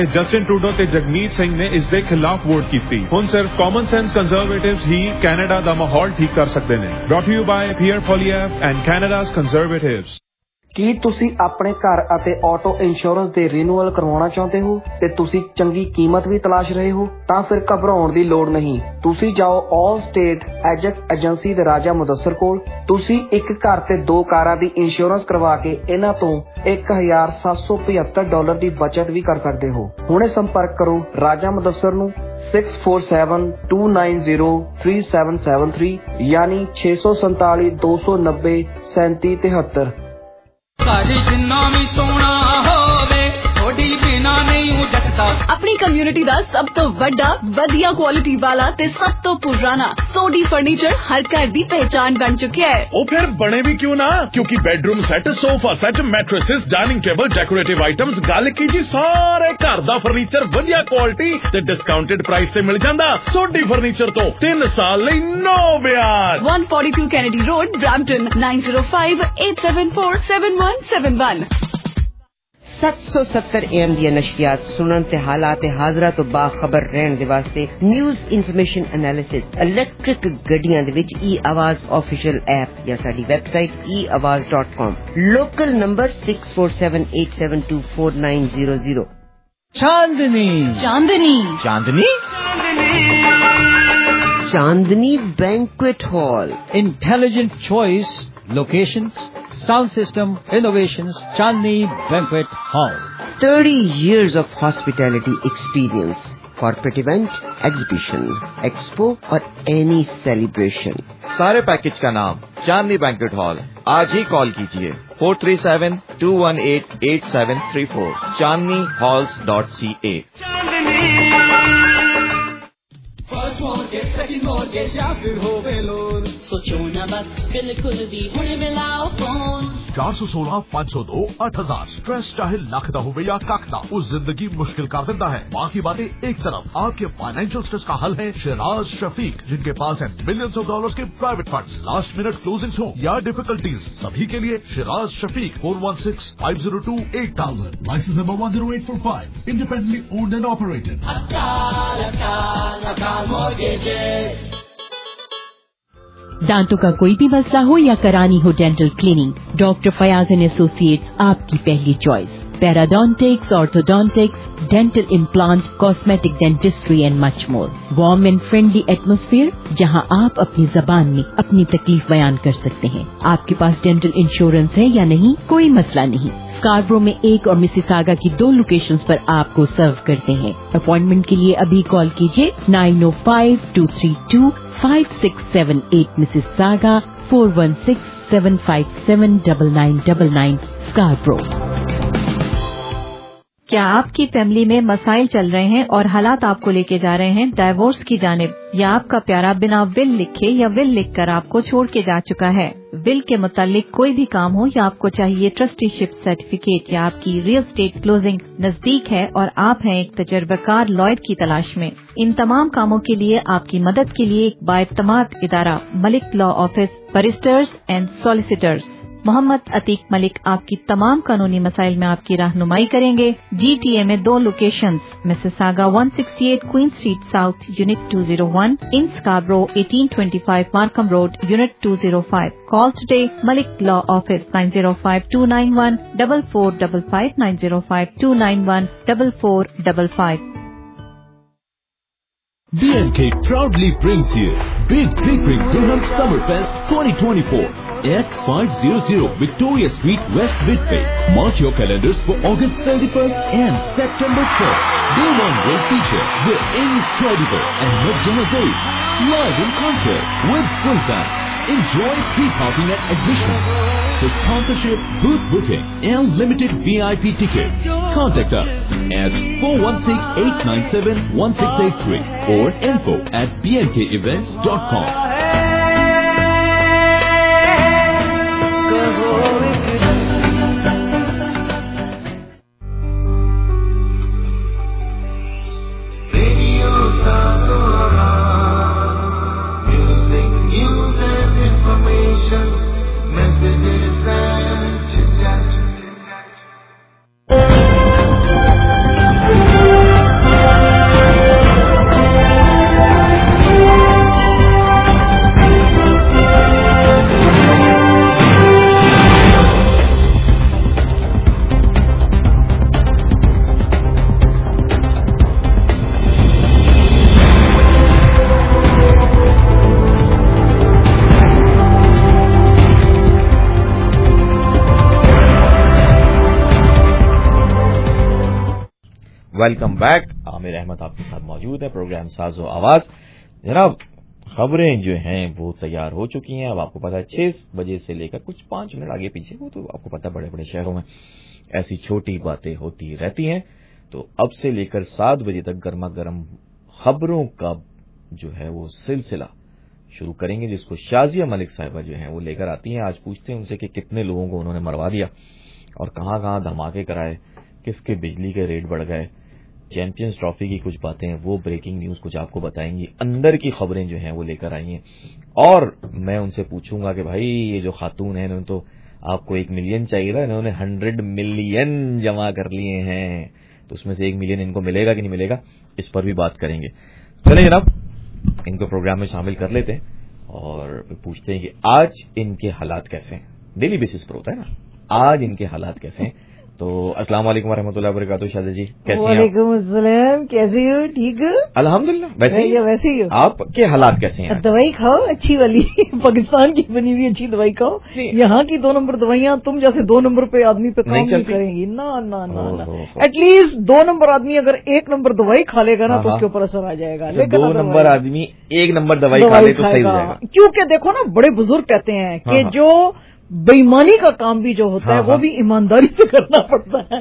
Justin Trudeau ਤੇ ਜਗਮੀਤ ਸਿੰਘ ਨੇ ਇਸ ਦੇ ਖਿਲਾਫ ਵੋਟ ਕੀਤੀ। ਹੁਣ ਸਿਰਫ ਕਾਮਨ ਸੈਂਸ ਕੰਜ਼ਰਵੇਟਿਵਸ ਹੀ ਕੈਨੇਡਾ ਦਾ ਮਾਹੌਲ ਠੀਕ ਕਰ ਸਕਦੇ ਨੇ। Brought you by Pierre Poilievre and Canada's Conservatives. ਕੀ ਤੁਸੀਂ ਆਪਣੇ ਘਰ ਅਤੇ ਆਟੋ ਇੰਸ਼ੋਰੈਂਸ ਦੇ ਰੀਨਿਊਅਲ ਕਰਵਾਉਣਾ ਚਾਹੁੰਦੇ ਹੋ ਤੇ ਤੁਸੀਂ ਚੰਗੀ ਕੀਮਤ ਵੀ ਤਲਾਸ਼ ਰਹੇ ਹੋ? ਤਾਂ ਫਿਰ ਘਬਰਾਉਣ ਦੀ ਲੋੜ ਨਹੀਂ। ਤੁਸੀਂ ਜਾਓ ਆਲ ਸਟੇਟ ਐਜੈਕਟ ਏਜੰਸੀ ਦੇ ਰਾਜਾ ਮੁਦੱਸਰ ਕੋਲ। ਤੁਸੀਂ ਇੱਕ ਘਰ ਤੇ 2 ਕਾਰਾਂ ਦੀ ਇੰਸ਼ੋਰੈਂਸ ਕਰਵਾ ਕੇ ਇਹਨਾਂ ਤੋਂ $1,775 ਦੀ ਬਚਤ ਵੀ ਕਰ ਸਕਦੇ ਹੋ। ਹੁਣੇ ਸੰਪਰਕ ਕਰੋ ਰਾਜਾ ਮੁਦੱਸਰ ਨੂੰ 6472903773 ਯਾਨੀ 647-290-3773। ਸਾਡੀ ਜਿੰਨਾ ਵੀ ਸੋਹਣਾ ਹੋਵੇ ਥੋੜੀ ਬਿਨਾ ਨਹੀਂ ਜੱਟਦਾ। ਆਪਣੀ ਕਮਿਊਨਿਟੀ ਦਾ ਸਭ ਤੋਂ ਵੱਡਾ ਵਧੀਆ ਕੁਆਲਿਟੀ ਵਾਲਾ ਤੇ ਸਭ ਤੋਂ ਪੁਰਾਣਾ ਸੋਡੀ ਫਰਨੀਚਰ ਹਰ ਘਰ ਦੀ ਪਹਿਚਾਨ ਬਣ ਚੁੱਕਿਆ ਹੈ। ਉਹ ਫਿਰ ਬਣੇ ਵੀ ਕਿਉਂ ਨਾ, ਕਿਉਂਕਿ bedroom set, sofa set, mattresses, dining table, decorative items, ਗੱਲ ਕੀ ਜੀ ਸਾਰੇ ਘਰ ਦਾ ਫਰਨੀਚਰ ਵਧੀਆ ਕੁਆਲਿਟੀ ਤੇ ਡਿਸਕਾਊਂਟਡ ਪ੍ਰਾਈਸ ਤੇ ਮਿਲ ਜਾਂਦਾ। ਸੋਡੀ ਫਰਨੀਚਰ ਤੋਂ 3 ਸਾਲ ਲਈ ਨੋ ਵਿਆਜ। 142 ਕੈਨੇਡੀ ਰੋਡ, ਬ੍ਰੈਂਪਟਨ 9058747171। 770 AM ਦੀਆਂ ਨਸ਼ਰੀਆਤ ਸੁਣਨ ਤੇ ਹਾਲਾਤ ਹਾਜ਼ਰਾ ਤੋਂ ਬਾਖਬਰ ਰਹਿਣ ਦੇ ਵਾਸਤੇ ਨਿਊਜ਼ ਇਨਫੋਰਮੇਸ਼ਨ ਐਨਾਲਿਸਿਸ ਇਲੈਕਟ੍ਰਿਕ ਗੱਡੀਆਂ ਦੇ ਵਿੱਚ ਆਵਾਜ਼ ਆਫੀਸ਼ੀਅਲ ਐਪ ਜਾਂ ਸਾਡੀ website eawaz.com। Local number 6478724900। Chandni Chandni Chandni Chandni banquet hall. Intelligent choice, locations, sound system, innovations. Chandni banquet hall. 30 years of hospitality experience. Corporate event, exhibition, expo और any celebration। सारे पैकेज का नाम चांदनी बैंक्वेट हॉल। आज ही कॉल कीजिए 437-218-8734 chandnihalls.ca। सोचो न बस बिल्कुल भी हुणे मिलाओ फोन 416-502-8000। स्ट्रेस चाहे लख दा होवे या कख दा, वो जिंदगी मुश्किल कर देता है। बाकी बातें एक तरफ, आपके फाइनेंशियल स्ट्रेस का हल है शिराज शफीक, जिनके पास है मिलियंस ऑफ डॉलर्स के private funds. Last minute closings हो या डिफिकल्टीज, सभी के लिए Shiraz Shafiq 416-502-8000। Licence number 10845, independently owned and operated. दांतों का कोई भी मसला हो या करानी हो dental cleaning, doctor Fayaz and associates आपकी पहली choice. Periodontics, orthodontics, dental implant, cosmetic dentistry and much more. Warm and friendly atmosphere जहां आप अपनी जबान में अपनी तकलीफ बयान कर सकते हैं। आपके पास डेंटल इंश्योरेंस है या नहीं, कोई मसला नहीं। स्कारब्रो में 1 और मिसिसागा की 2 लोकेशंस पर आपको सर्व करते हैं। अपॉइंटमेंट के लिए अभी कॉल कीजिए 905-232-5678 मिसिसागा, 416-757-9999 स्कारब्रो। क्या आपकी फैमिली में मसाइल चल रहे हैं और हालात आपको लेके जा रहे हैं डाइवोर्स की जानिब, या आपका प्यारा बिना विल लिखे या विल लिखकर आपको छोड़ के जा चुका है? विल के मुतालिक कोई भी काम हो या आपको चाहिए ट्रस्टीशिप सर्टिफिकेट, या आपकी रियल एस्टेट क्लोजिंग नजदीक है और आप हैं एक तजर्बाकार लॉयर की तलाश में, इन तमाम कामों के लिए आपकी मदद के लिए एक बाएतमाद इदारा Malik law office, barristers and solicitors Mohammad Atiq Malik आपकी तमाम कानूनी मसाइल में आपकी रहनुमाई करेंगे। GTA में 2 locations, Mississauga 168 Queen Street South unit 201, in Scarborough 1825 Markham Road unit 205। Call today Malik law office 905-291-4455 905-291-4455। BNK proudly brings you Big Durham Summerfest 2024 at 500 Victoria Street, West Whitby. Mark your calendars for August 31st and September 1st. Day 1 will feature the incredible and legendary live in concert with full band. Enjoy street hopping and admission. For sponsorship, booth booking, and limited VIP tickets, contact us at 416-897-1683 or info@bnkevents.com. Welcome back. Aamir Ahmed आपके साथ मौजूद है, programme साजो आवाज। जनाब, खबरें जो हैं वो तैयार हो चुकी हैं। अब आपको पता है 6 बजे से लेकर कुछ 5 मिनट आगे पीछे, वो तो आपको पता है बड़े बड़े शहरों में ऐसी छोटी बातें होती रहती हैं। तो अब से लेकर 7 बजे तक गर्मा गर्म खबरों का जो है वो सिलसिला शुरू करेंगे, जिसको शाजिया मलिक साहिबा जो हैं वो लेकर आती हैं। आज पूछते हैं उनसे कि कितने लोगों को उन्होंने मरवा दिया और कहां कहां धमाके कराए, किसके बिजली के रेट बढ़ गए, चैंपियंस ट्रॉफी की कुछ बातें, वो ब्रेकिंग न्यूज कुछ आपको बताएंगी, अंदर की खबरें जो हैं वो लेकर आई हैं। और मैं उनसे पूछूंगा कि भाई ये जो खातून है, इन्होंने तो आपको 1 मिलियन चाहिए था, इन्होंने 100 मिलियन जमा कर लिए हैं, तो उसमें से 1 मिलियन इनको मिलेगा कि नहीं मिलेगा, इस पर भी बात करेंगे। चलिए जनाब, इनको प्रोग्राम में शामिल कर लेते हैं और पूछते हैं कि आज इनके हालात कैसे हैं। डेली बेसिस पर होता है ना, आज इनके हालात कैसे हैं। तो अस्सलाम वालेकुम वरहमतुल्लाहि वबरकातुहू। शादी जी कैसी हैं? वालेकुम अस्सलाम, कैसे हो? ठीक है अल्हम्दुलिल्लाह। वैसे ही आपके हालात कैसे हैं? दवाई खाओ अच्छी वाली, पाकिस्तान की बनी हुई अच्छी दवाई खाओ। यहाँ की 2 नंबर दवाइयाँ तुम जैसे 2 नंबर पे आदमी पे काम नहीं करेंगी। ना ना ना ना, एटलीस्ट 2 नंबर आदमी अगर 1 नंबर दवाई खा लेगा ना तो उसके ऊपर असर आ जाएगा। लेकिन 2 नंबर आदमी 1 नंबर दवाई खा ले तो सही हो जाएगा। क्योंकि देखो ना, बड़े बुजुर्ग कहते हैं कि जो बेईमानी का काम भी जो होता है वो भी ईमानदारी से करना पड़ता है।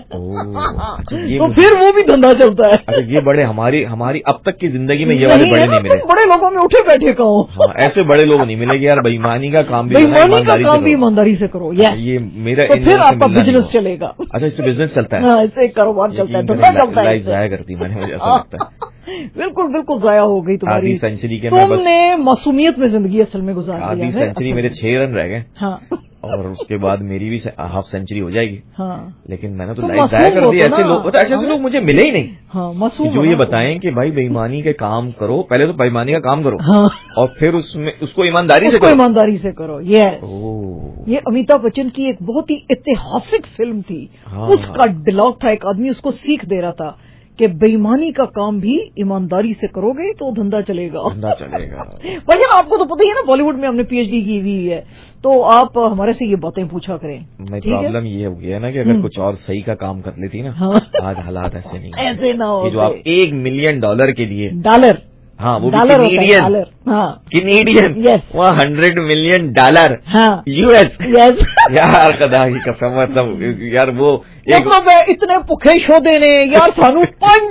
तो फिर वो भी धंधा चलता है। अच्छा, ये बड़े हमारी अब तक की जिंदगी में ये वाले बड़े नहीं मिले। बड़े लोगों में उठे बैठे कहो। ऐसे बड़े लोग नहीं मिलेंगे यार। बेईमानी का काम भी ईमानदारी से करो। ये मेरा तो फिर आपका बिजनेस चलेगा। अच्छा, इससे बिजनेस चलता है, इससे कारोबार चलता है, धंधा चलता है। जाया करती मैंने, मुझे ऐसा लगता है। बिल्कुल बिल्कुल जाया हो गई तुम्हारी सेंचुरी के। तुमने मासूमियत में जिंदगी असल में गुजार दी है। आधी सेंचुरी मेरे 6 रन रह गए। हाँ, और उसके बाद मेरी भी हाफ सेंचुरी हो जाएगी। हाँ, लेकिन मैंने तो लाइफ जाया कर दी। ऐसे लोग मुझे मिले ही नहीं। हाँ, मासूम जो ये बताएं कि भाई बेईमानी के काम करो, पहले तो बेईमानी का काम करो। हाँ, और फिर उसमें उसको ईमानदारी से करो। ये अमिताभ बच्चन की एक बहुत ही ऐतिहासिक फिल्म थी। उसका डिलॉग था, एक आदमी उसको सीख दे रहा था कि बेईमानी का काम भी ईमानदारी से करोगे तो धंधा चलेगा। भाई आपको तो पता ही है ना, बॉलीवुड में हमने PhD की हुई है, तो आप हमारे से ये बातें पूछा करें। प्रॉब्लम ये हो गया ना कि अगर कुछ और सही का काम कर लेती ना, आज हालात ऐसे नहीं, ऐसे ना हो। जो आप $1 मिलियन के लिए हाँ, वो डॉलर कैनेडियन, वहाँ $100 मिलियन US। यार खुदा की कसम, मतलब यार वो मतलब इतने भुखे शोधे ने यार सानू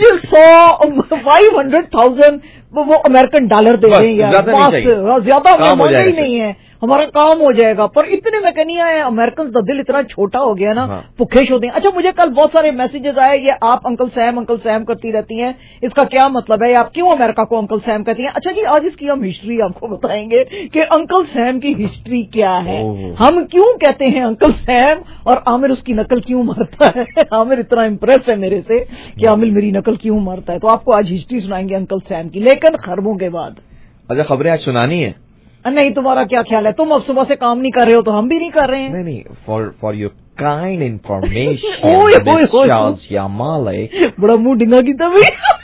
500,000 वो अमेरिकन डॉलर दे रहे हैं यार, ज्यादा मांगा ही नहीं है, हमारा काम हो जाएगा। पर इतने में कहनी है अमेरिकन का दिल इतना छोटा हो गया ना, भुखे शोधे। अच्छा, मुझे कल बहुत सारे मैसेजेस आए, ये आप अंकल सैम करती रहती हैं, इसका क्या मतलब है, आप क्यों अमेरिका को अंकल सैम कहती हैं? अच्छा जी, आज इसकी हम हिस्ट्री आपको बताएंगे कि अंकल सैम की हिस्ट्री क्या है, हम क्यों कहते हैं अंकल सैम, और आमिर उसकी नकल क्यों मारता है। आमिर इतना इम्प्रेस है मेरे से कि आमिर मेरी नकल क्यों मारता है। तो आपको आज हिस्ट्री सुनाएंगे अंकल सैम की, लेकिन खरबों के बाद। अच्छा, खबरें आज सुनानी है? नहीं, तुम्हारा क्या ख्याल है? तुम अब सुबह से काम नहीं कर रहे हो तो हम भी नहीं कर रहे हैं। नहीं, फॉर योर काइंड इन्फॉर्मेशन, बड़ा मुंह डिंगा की तभी।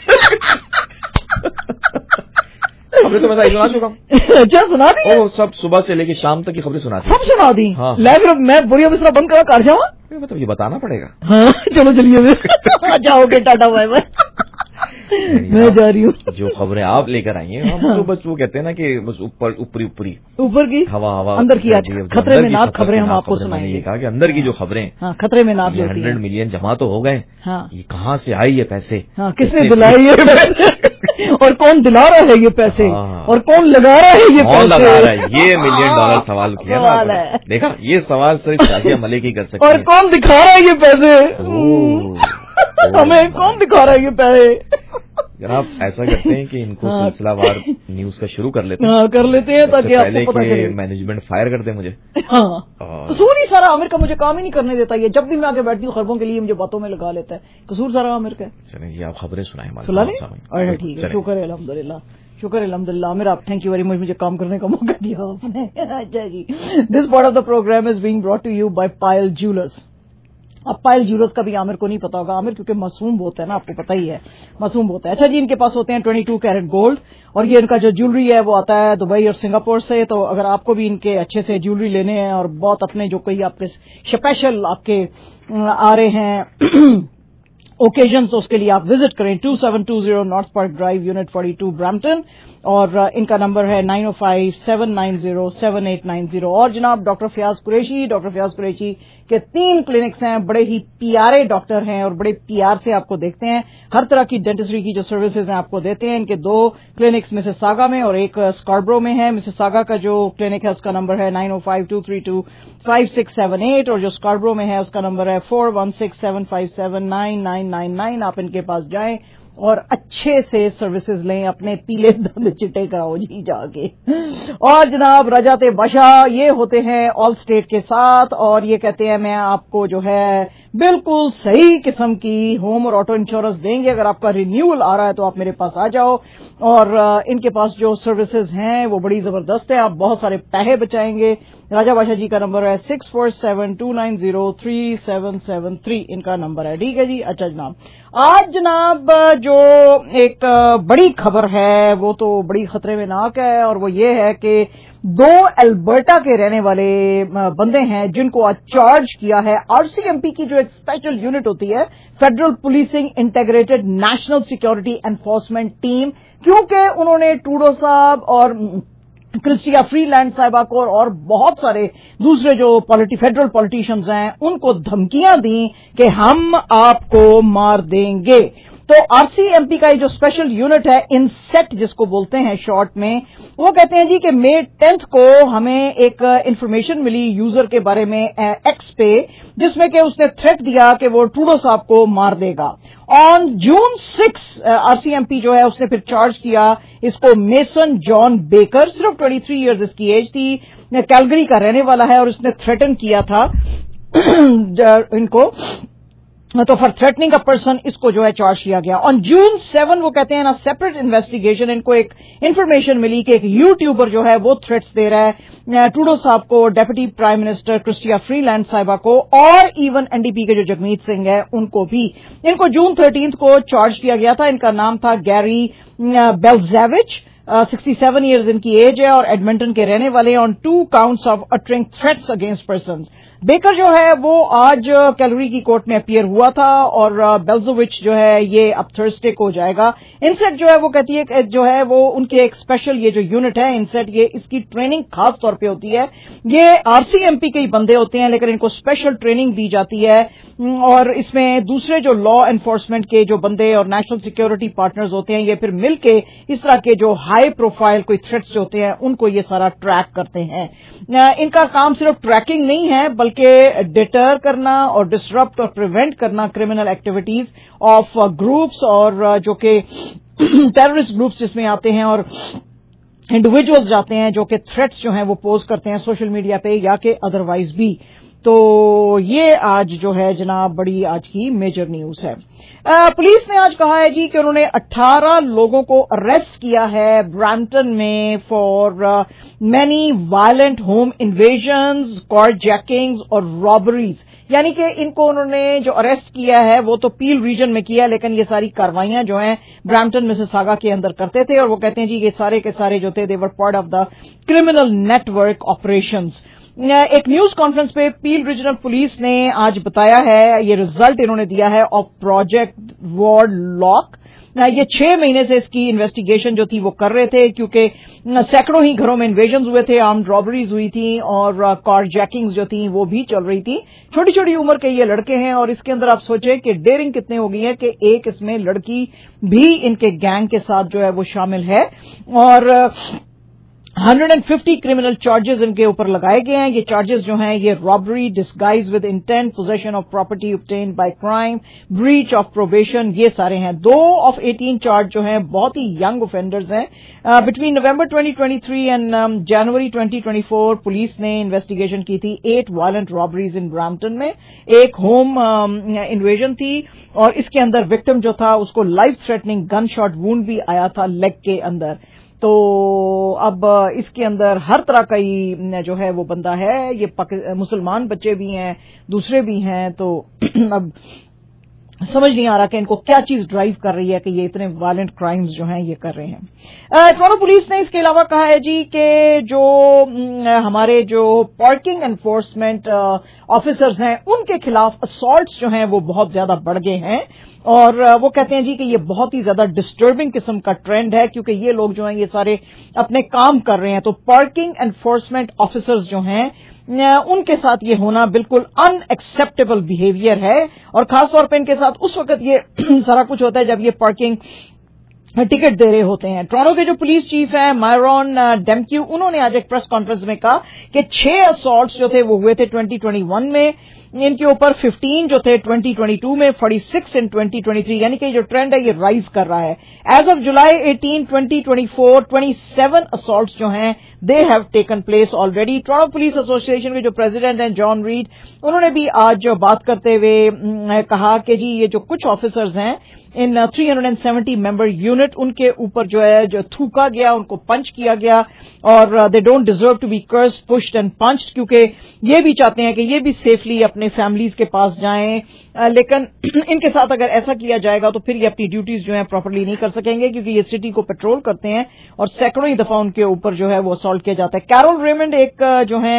खबरें तो मैं सुना चुका हूँ। अच्छा, सुना दी? सब सुबह से लेके शाम तक की खबरें सुना दी। सब सुना दी? हाँ। मैं बुढ़िया बिस्तरा बंद करा कर जाऊँ? मतलब ये बताना पड़ेगा। हाँ, चलो चलिए। जाओगे, टाटा बाय बाय। मैं जा रही हूँ। जो खबरें आप लेकर आई हैं, हम तो बस वो कहते हैं ना कि बस ऊपर की हवा अंदर की, आज खतरे में नाक खबरें हम आपको सुनाएंगे। ये कहा कि अंदर की जो खबरें खतरे में नाक, 100 मिलियन जमा तो हो गए, ये कहाँ से आई ये पैसे, किसने दिलाए ये पैसे, और कौन दिला रहा है ये पैसे, और कौन लगा रहा है ये पैसे, ये $1 मिलियन सवाल किया ना। देखा, ये सवाल सिर्फ शाजिया मलिक ही कर सकते हैं। और कौन दिखा रहा है ये पैसे, हमें कौन दिखा रहा है ये पैसे। जनाब, ऐसा करते हैं कि इनको सिलसिलावार न्यूज का शुरू कर लेते हैं। ताकि आपको पता चले। मैनेजमेंट फायर कर दे मुझे। कसूर ही सारा आमिर का, मुझे काम ही नहीं करने देता ये। जब भी मैं आके बैठती हूँ खबरों के लिए मुझे बातों में लगा लेता है। कसूर सारा आमिर का। चलिए जी, आप खबरें सुनाएं। सुना लें? ठीक है, शुक्र है, अल्हम्दुलिल्लाह। आमिर, आप थैंक यू वेरी मच, मुझे काम करने का मौका दिया आपने। अच्छा जी, this part of the programme is being brought to you by Payal Jewellers. अब पायल ज्वेलर्स का भी आमिर को नहीं पता होगा, आमिर क्योंकि मासूम बहुत है ना, आपको पता ही है, मासूम बहुत है। अच्छा जी, इनके पास होते हैं 22 कैरेट गोल्ड, और ये इनका जो ज्वेलरी है वो आता है दुबई और सिंगापुर से। तो अगर आपको भी इनके अच्छे से ज्वेलरी लेने हैं और बहुत अपने जो कोई आपके स्पेशल आपके आ रहे हैं ओकेजन, तो उसके लिए आप विजिट करें 2720 North Park Drive, unit 42, Brampton, और इनका नंबर है 9057907890। और जनाब डॉक्टर फयाज कुरैशी के 3 क्लिनिक्स हैं, बड़े ही प्यारे डॉक्टर हैं और बड़े प्यार से आपको देखते हैं, हर तरह की डेंटिस्ट्री की जो सर्विसेज हैं आपको देते हैं। इनके 2 क्लिनिक्स मिसिसागा में और एक स्कार्बरो में है। मिसिसागा का जो क्लिनिक है उसका नंबर है 9052325678 और जो स्कार्बरो में है उसका नंबर है 4167579999। आप इनके पास जाएं और अच्छे से सर्विसेज लें, अपने पीले दंद चिट्टे कराओ जी जाके। और जनाब रजत बादशाह ये होते हैं ऑल स्टेट के साथ और ये कहते हैं मैं आपको जो है बिल्कुल सही किस्म की होम और ऑटो इंश्योरेंस देंगे। अगर आपका रिन्यूअल आ रहा है तो आप मेरे पास आ जाओ। और इनके पास जो सर्विसेज हैं वो बड़ी जबरदस्त है, आप बहुत सारे पैसे बचाएंगे। राजा बादशाह जी का नंबर है 6472903773 इनका नंबर है। ठीक है जी। अच्छा जनाब, आज जनाब जो एक बड़ी खबर है वो तो बड़ी खतरे में नाक है और वो ये है कि 2 अल्बर्टा के रहने वाले बंदे हैं जिनको आज चार्ज किया है आरसीएमपी की जो एक स्पेशल यूनिट होती है, federal policing integrated national security enforcement team, क्योंकि उन्होंने ट्रूडो साहब और क्रिस्टिया फ्रीलैंड साहिबा को और बहुत सारे दूसरे जो फेडरल पॉलिटिशियंस हैं उनको धमकियां दी कि हम आपको मार देंगे। तो आरसीएमपी का ये जो स्पेशल यूनिट है, इनसेट जिसको बोलते हैं शॉर्ट में, वो कहते हैं जी कि मई 10 को हमें एक इंफॉर्मेशन मिली यूजर के बारे में एक्स पे, जिसमें कि उसने थ्रेट दिया कि वो ट्रूडो साहब को मार देगा। ऑन जून 6 आरसीएमपी जो है उसने फिर चार्ज किया इसको मेसन जॉन बेकर, सिर्फ 23 इयर्स इसकी एज थी, कैलगरी का रहने वाला है और उसने थ्रेटन किया था इनको, तो फॉर थ्रेटनिंग अ पर्सन इसको जो है चार्ज किया गया। ऑन जून 7 वो कहते हैं ना सेपरेट इन्वेस्टिगेशन, इनको एक इंफॉर्मेशन मिली कि एक यूट्यूबर जो है वो थ्रेट्स दे रहा है ट्रूडो साहब को, deputy prime minister Chrystia Freeland साहिबा को और इवन एनडीपी के जो जगमीत सिंह है उनको भी। इनको जून 13 को चार्ज किया गया था। इनका नाम था गैरी बेल्जेविच, 67 इयर्स इनकी एज है और एडमिंटन के रहने वाले हैं। On 2 counts of uttering threats against persons. Baker जो है वो आज कैलगरी की कोर्ट में अपीयर हुआ था और बेल्जोविच जो है ये अब थर्सडे को हो जाएगा। इनसेट जो है वो कहती है कि जो है वो उनके एक स्पेशल ये जो यूनिट है इनसेट, ये इसकी ट्रेनिंग खास तौर पे होती है। ये आरसीएमपी के ही बंदे होते हैं लेकिन इनको स्पेशल ट्रेनिंग दी जाती है और इसमें दूसरे जो लॉ एनफोर्समेंट के जो बंदे और नेशनल सिक्योरिटी पार्टनर्स होते हैं ये फिर मिलके इस तरह के जो हाई प्रोफाइल कोई थ्रेट्स जो होते हैं उनको ये सारा ट्रैक करते हैं। इनका काम सिर्फ ट्रैकिंग नहीं है बल्कि डिटर करना और डिसरप्ट और प्रिवेंट करना क्रिमिनल एक्टिविटीज ऑफ ग्रुप्स और जो कि टेररिस्ट ग्रुप्स जिसमें आते हैं और इंडिविजुअल्स जाते हैं जो कि थ्रेट्स जो हैं वो पोज करते हैं सोशल मीडिया पे या कि अदरवाइज भी। तो ये आज जो है जनाब बड़ी आज की मेजर न्यूज है। पुलिस ने आज कहा है जी कि उन्होंने 18 लोगों को अरेस्ट किया है ब्रैम्पटन में for many violent home invasions, carjackings और रॉबरीज। यानी कि इनको उन्होंने जो अरेस्ट किया है वो तो पील रीजन में किया लेकिन ये सारी कार्रवाइयां जो हैं ब्रैम्पटन मिसिसागा के अंदर करते थे और वो कहते हैं जी ये सारे के सारे जो थे they were part of the criminal network operations. एक न्यूज कॉन्फ्रेंस पे पील रीजनल पुलिस ने आज बताया है, ये रिजल्ट इन्होंने दिया है ऑफ प्रोजेक्ट वॉर्ड लॉक। ये 6 महीने से इसकी इन्वेस्टिगेशन जो थी वो कर रहे थे क्योंकि सैकड़ों ही घरों में इन्वेजन हुए थे, आर्म्ड रॉबरीज हुई थी और कार्जैकिंग्स जो थी वो भी चल रही थी। छोटी छोटी उम्र के ये लड़के हैं और इसके अंदर आप सोचें कि डेयरिंग कितने हो गई है कि एक इसमें लड़की भी इनके गैंग के साथ जो है वो शामिल है और 150 क्रिमिनल चार्जेस इनके ऊपर लगाए गए हैं। ये चार्जेस जो हैं ये robbery, disguise with intent, possession of property obtained by crime, breach of probation, ये सारे हैं। 2 ऑफ 18 चार्ज जो हैं बहुत ही यंग ऑफेंडर्स हैं। Between November 2023 and January 2024 police ने इन्वेस्टिगेशन की थी 8 वायलेंट रॉबरीज इन ब्रैम्पटन में, एक होम इन्वेजन थी और इसके अंदर विक्टिम जो था उसको life threatening gunshot wound भी आया था लेग के अंदर। तो अब इसके अंदर हर तरह का ही जो है वो बंदा है, ये मुसलमान बच्चे भी हैं, दूसरे भी हैं। तो अब समझ नहीं आ रहा कि इनको क्या चीज ड्राइव कर रही है कि ये इतने वायलेंट क्राइम्स जो हैं ये कर रहे हैं। टोरंटो पुलिस ने इसके अलावा कहा है जी कि जो हमारे जो पार्किंग एनफोर्समेंट ऑफिसर्स हैं उनके खिलाफ असॉल्ट्स जो हैं वो बहुत ज्यादा बढ़ गए हैं, और वो कहते हैं जी कि ये बहुत ही ज्यादा डिस्टर्बिंग किस्म का ट्रेंड है, क्योंकि ये लोग जो हैं ये सारे अपने काम कर रहे हैं। तो पार्किंग एनफोर्समेंट ऑफिसर्स जो हैं उनके साथ ये होना बिल्कुल अनएक्सेप्टेबल बिहेवियर है, और खासतौर पर इनके साथ उस वक्त ये सारा कुछ होता है जब ये पार्किंग टिकट दे रहे होते हैं। टोरंटो के जो पुलिस चीफ हैं मायरॉन डेमक्यू, उन्होंने आज एक प्रेस कॉन्फ्रेंस में कहा कि 6 असॉल्ट्स जो थे वो हुए थे 2021 में, इनके ऊपर 15 जो थे 2022 में, 46 इन 2023, यानी कि जो ट्रेंड है ये राइज कर रहा है। एज ऑफ जुलाई 18, 2024 27 असॉल्ट्स जो हैं they have taken place already. Toronto police association के जो प्रेसिडेंट हैं जॉन रीड, उन्होंने भी आज बात करते हुए कहा कि जी ये जो कुछ ऑफिसर्स हैं इन 370 मेंबर यूनिट, उनके ऊपर जो है जो थूका गया, उनको पंच किया गया, और they don't deserve to be cursed, pushed and punched, क्योंकि ये भी चाहते हैं कि ये भी सेफली अपने फैमिलीज के पास जाएं, लेकिन इनके साथ अगर ऐसा किया जाएगा तो फिर ये अपनी ड्यूटीज जो है प्रॉपर्ली नहीं कर सकेंगे, क्योंकि ये सिटी को पेट्रोल करते हैं और सैकड़ों ही दफा उनके ऊपर जो है वो असॉल्ट किया जाता है। कैरोल रेमंड एक जो है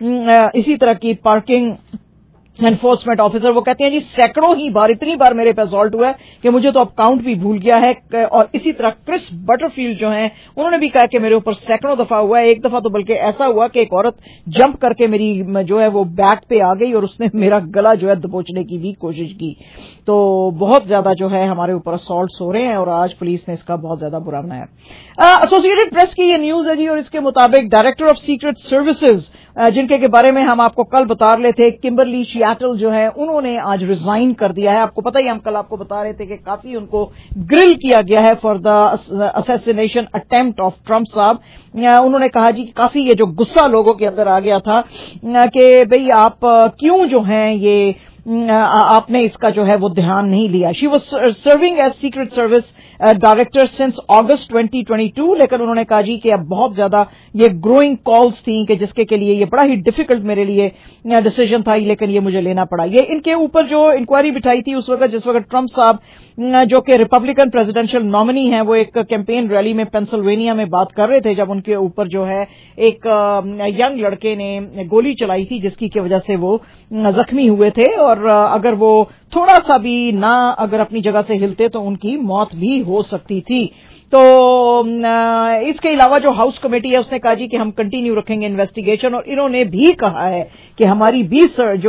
इसी तरह की पार्किंग एनफोर्समेंट ऑफिसर, वो कहते हैं जी सैकड़ों ही बार, इतनी बार मेरे पे असॉल्ट हुआ है कि मुझे तो अब काउंट भी भूल गया है। और इसी तरह क्रिस बटरफील्ड जो हैं उन्होंने भी कहा कि मेरे ऊपर सैकड़ों दफा हुआ है। एक दफा तो बल्कि ऐसा हुआ कि एक औरत जंप करके मेरी जो है वो बैक पे आ गई और उसने मेरा गला जो है दबोचने की भी कोशिश की। तो बहुत ज्यादा जो है हमारे ऊपर असॉल्ट्स हो रहे हैं, और आज पुलिस ने इसका बहुत ज्यादा बुरा बनाया। एसोसिएटेड प्रेस की ये न्यूज है जी, और इसके मुताबिक डायरेक्टर ऑफ सीक्रेट सर्विसेज जिनके के बारे में हम आपको कल बता रहे थे, किम्बरली शियाटल जो है, उन्होंने आज रिजाइन कर दिया है। आपको पता ही, हम कल आपको बता रहे थे कि काफी उनको ग्रिल किया गया है for the assassination attempt of Trump साहब। उन्होंने कहा जी कि काफी ये जो गुस्सा लोगों के अंदर आ गया था कि भाई आप क्यों जो हैं ये आपने इसका जो है वो ध्यान नहीं लिया। She was serving as Secret Service director since August 2022, लेकिन उन्होंने कहा जी कि अब बहुत ज्यादा ये ग्रोइंग कॉल्स थी कि जिसके के लिए ये बड़ा ही डिफिकल्ट मेरे लिए डिसीजन था, लेकिन ये मुझे लेना पड़ा। ये इनके ऊपर जो इंक्वायरी बिठाई थी उस वक्त जिस वक्त ट्रंप साहब जो कि रिपब्लिकन प्रेसिडेंशियल नॉमिनी हैं, वो एक कैंपेन रैली में पेंसिल्वेनिया में बात कर रहे थे, जब उनके ऊपर जो है एक यंग लड़के ने गोली चलाई थी जिसकी की वजह से वो जख्मी हुए थे, और अगर वो थोड़ा सा भी ना अगर अपनी जगह से हिलते तो उनकी मौत भी हो सकती थी। तो इसके अलावा जो हाउस कमेटी है उसने कहा जी कि हम कंटिन्यू रखेंगे इन्वेस्टिगेशन, और इन्होंने भी कहा है कि हमारी भी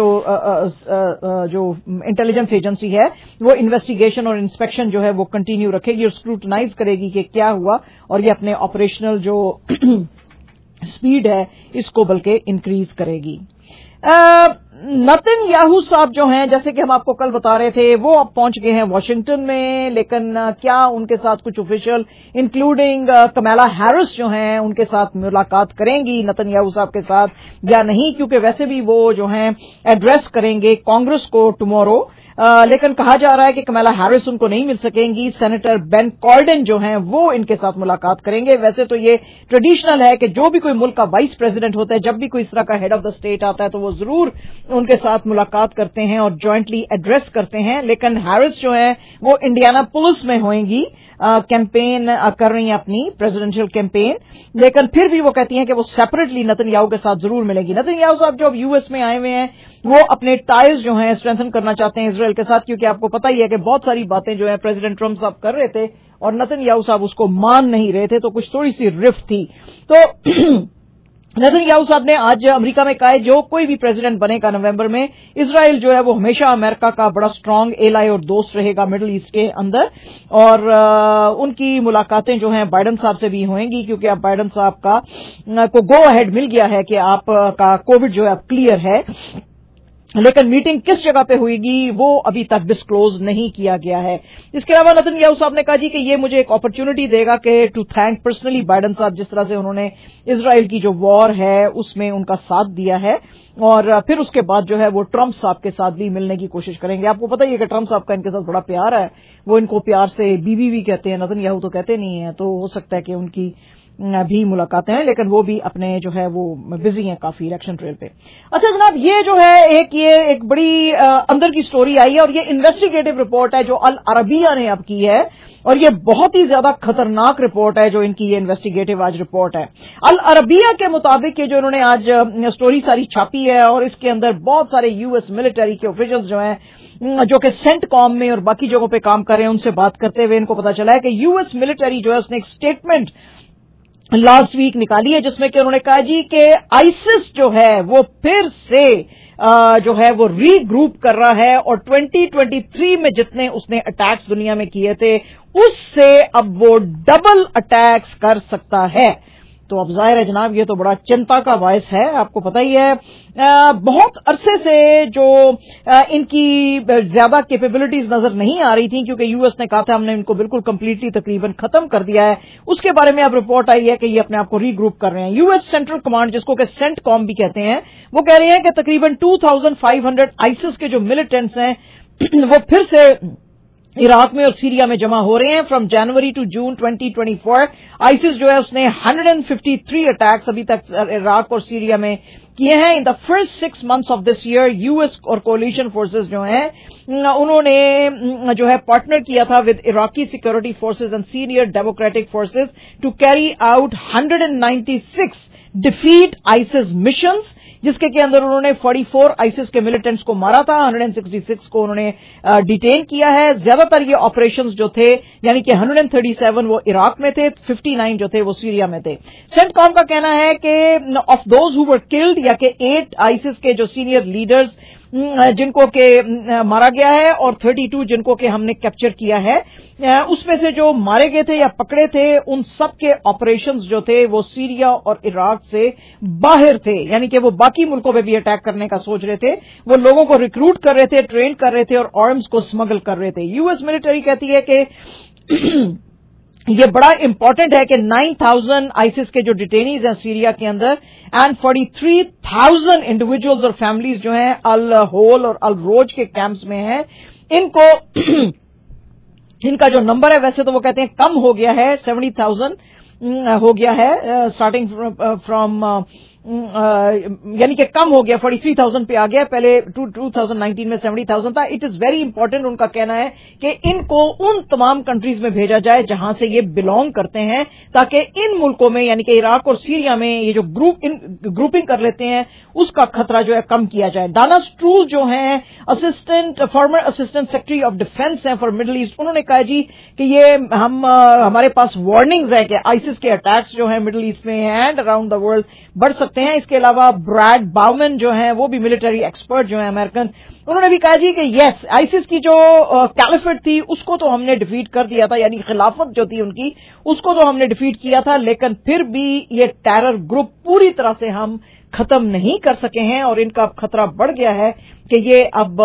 जो इंटेलिजेंस एजेंसी है वो इन्वेस्टिगेशन और इंस्पेक्शन जो है वो कंटिन्यू रखेगी और स्क्रूटनाइज करेगी कि क्या हुआ, और ये अपने ऑपरेशनल जो स्पीड है इसको बल्कि इंक्रीज करेगी। नेतन्याहू साहब जो हैं, जैसे कि हम आपको कल बता रहे थे, वो अब पहुंच गए हैं वॉशिंगटन में, लेकिन क्या उनके साथ कुछ ऑफिशियल इंक्लूडिंग कमला हैरिस जो हैं उनके साथ मुलाकात करेंगी नेतन्याहू साहब के साथ या नहीं, क्योंकि वैसे भी वो जो हैं एड्रेस करेंगे कांग्रेस को टुमारो, लेकिन कहा जा रहा है कि कमला हैरिस उनको नहीं मिल सकेंगी। सेनेटर बेन कॉर्डन जो हैं वो इनके साथ मुलाकात करेंगे। वैसे तो ये ट्रेडिशनल है कि जो भी कोई मुल्क का वाइस प्रेसिडेंट होता है, जब भी कोई इस तरह का हेड ऑफ द स्टेट आता है तो वो जरूर उनके साथ मुलाकात करते हैं और जॉइंटली एड्रेस करते हैं, लेकिन हैरिस जो है वो इंडियाना पुलिस में होंगी, कैंपेन कर रही हैं अपनी प्रेसिडेंशियल कैंपेन, लेकिन फिर भी वो कहती हैं कि वो सेपरेटली नेतन्याहू के साथ जरूर मिलेगी। नेतन्याहू साहब जो अब यूएस में आए हुए हैं वो अपने टाइज जो हैं स्ट्रेंथन करना चाहते हैं इजराइल के साथ, क्योंकि आपको पता ही है कि बहुत सारी बातें जो है प्रेसिडेंट ट्रंप साहब कर रहे थे और नेतन्याहू साहब उसको मान नहीं रहे थे, तो कुछ थोड़ी सी रिफ्ट थी। तो नेतन्याहू साहब ने आज अमेरिका में कहा जो कोई भी प्रेसिडेंट बनेगा नवंबर में, इजराइल जो है वो हमेशा अमेरिका का बड़ा स्ट्रांग एलाई और दोस्त रहेगा मिडिल ईस्ट के अंदर, और उनकी मुलाकातें जो हैं बाइडन साहब से भी होंगी, क्योंकि अब बाइडन साहब को गो अहेड मिल गया है कि आपका कोविड जो है अब क्लियर है, लेकिन मीटिंग किस जगह पे होगी वो अभी तक डिस्क्लोज नहीं किया गया है। इसके अलावा नेतन्याहू साहब ने कहा जी कि ये मुझे एक अपॉर्चुनिटी देगा कि टू थैंक पर्सनली बाइडन साहब, जिस तरह से उन्होंने इजराइल की जो वॉर है उसमें उनका साथ दिया है, और फिर उसके बाद जो है वो ट्रंप साहब के साथ भी मिलने की कोशिश करेंगे। आपको पता ही है कि ट्रंप साहब का इनके साथ बड़ा प्यार है, वो इनको प्यार से बीबी भी कहते हैं, नेतन्याहू तो कहते नहीं है, तो हो सकता है कि उनकी بھی ملاقاتیں ہیں, لیکن وہ بھی اپنے جو ہے وہ بزی ہیں کافی الیکشن ٹریل پہ. اچھا جناب, یہ جو ہے ایک بڑی اندر کی سٹوری آئی ہے, اور یہ انویسٹیگیٹو رپورٹ ہے جو العربیہ نے اب کی ہے, اور یہ بہت ہی زیادہ خطرناک رپورٹ ہے جو ان کی یہ انویسٹیگیٹو آج رپورٹ ہے. العربیہ کے مطابق یہ جو انہوں نے آج سٹوری ساری چھاپی ہے, اور اس کے اندر بہت سارے یو ایس ملٹری کے آفیشلز جو ہیں جو کہ سینٹ کام میں اور باقی جگہوں پہ کام کر رہے ہیں, ان سے بات کرتے ہوئے ان کو پتا چلا ہے کہ یو ایس ملٹری جو ہے اس نے ایک اسٹیٹمنٹ لاسٹ ویک نکالی ہے جس میں کہ انہوں نے کہا جی کہ آئیسس جو ہے وہ پھر سے جو ہے وہ ری گروپ کر رہا ہے, اور 2023 میں جتنے اس نے اٹیکس دنیا میں کیے تھے اس سے اب وہ ڈبل اٹیکس کر سکتا ہے. تو اب ظاہر ہے جناب یہ تو بڑا چنتا کا باعث ہے. آپ کو پتہ ہی ہے بہت عرصے سے جو ان کی زیادہ کیپیبلٹیز نظر نہیں آ رہی تھیں, کیونکہ یو ایس نے کہا تھا ہم نے ان کو بالکل کمپلیٹلی تقریباً ختم کر دیا ہے. اس کے بارے میں اب رپورٹ آئی ہے کہ یہ اپنے آپ کو ری گروپ کر رہے ہیں. یو ایس سینٹرل کمانڈ, جس کو کہ سینٹ کام بھی کہتے ہیں, وہ کہہ رہے ہیں کہ تقریباً 2500 آئیسس کے جو ملیٹنٹس ہیں وہ پھر سے عراق میں اور سیریا میں جمع ہو رہے ہیں. From January to June 2024 ISIS جو ہے اس نے 153 اٹیکس ابھی تک عراق اور سیریا میں کیے ہیں. In the first 6 months of this year U S اور کولیشن فورسز جو ہیں انہوں نے جو ہے پارٹنر کیا تھا ود عراقی security forces and senior Democratic Forces to carry out 196 defeat ISIS missions, جس کے اندر انہوں نے 44 آئیسس کے ملیٹنٹس کو مارا تھا, 166 کو انہوں نے ڈیٹین کیا ہے. زیادہ تر یہ آپریشنز جو تھے یعنی کہ 137 وہ عراق میں تھے, 59 جو تھے وہ سیریا میں تھے. سینٹ کام کا کہنا ہے کہ of those who were killed, یا کہ 8 آئیسس کے جو سینئر لیڈرز جن کو کہ مارا گیا ہے اور 32 جن کو کہ ہم نے کیپچر کیا ہے, اس میں سے جو مارے گئے تھے یا پکڑے تھے ان سب کے آپریشنز جو تھے وہ سیریا اور عراق سے باہر تھے, یعنی کہ وہ باقی ملکوں پہ بھی اٹیک کرنے کا سوچ رہے تھے. وہ لوگوں کو ریکروٹ کر رہے تھے, ٹرین کر رہے تھے اور آرمز کو اسمگل کر رہے تھے. یو ایس ملٹری کہتی ہے کہ یہ بڑا امپورٹنٹ ہے کہ 9000 آئیسس کے جو ڈیٹینیز ہیں سیریا کے اندر اینڈ 43,000 انڈیویجولز اور فیملیز جو ہیں الہول اور الروج کے کیمپس میں ہیں, ان کو ان کا جو نمبر ہے ویسے تو وہ کہتے ہیں کم ہو گیا ہے, 70,000 ہو گیا ہے اسٹارٹنگ فرام یعنی کہ کم ہو گیا, 43,000 پہ آ گیا. پہلے 2019 میں 70,000 تھا. اٹ از ویری امپورٹنٹ, ان کا کہنا ہے کہ ان کو ان تمام کنٹریز میں بھیجا جائے جہاں سے یہ بلونگ کرتے ہیں, تاکہ ان ملکوں میں یعنی کہ عراق اور سیریا میں یہ جو گروپنگ کر لیتے ہیں اس کا خطرہ جو ہے کم کیا جائے. ڈانا اسٹرول جو ہیں former assistant secretary of defence ہیں فار مڈل ایسٹ, انہوں نے کہا جی کہ یہ ہمارے پاس وارننگز ہیں کہ آئیسس کے اٹیکس جو ہیں مڈل ایسٹ میں اینڈ اراؤنڈ دا ورلڈ بڑھ سکتے ہیں. اس کے علاوہ بریڈ باؤمن جو ہیں وہ بھی ملٹری ایکسپرٹ جو ہیں امریکن, انہوں نے بھی کہا جی کہ یس آئیسس کی جو کیلیفٹ تھی اس کو تو ہم نے ڈیفیٹ کر دیا تھا, یعنی خلافت جو تھی ان کی اس کو تو ہم نے ڈیفیٹ کیا تھا, لیکن پھر بھی یہ ٹیرر گروپ پوری طرح سے ہم ختم نہیں کر سکے ہیں, اور ان کا خطرہ بڑھ گیا ہے کہ یہ اب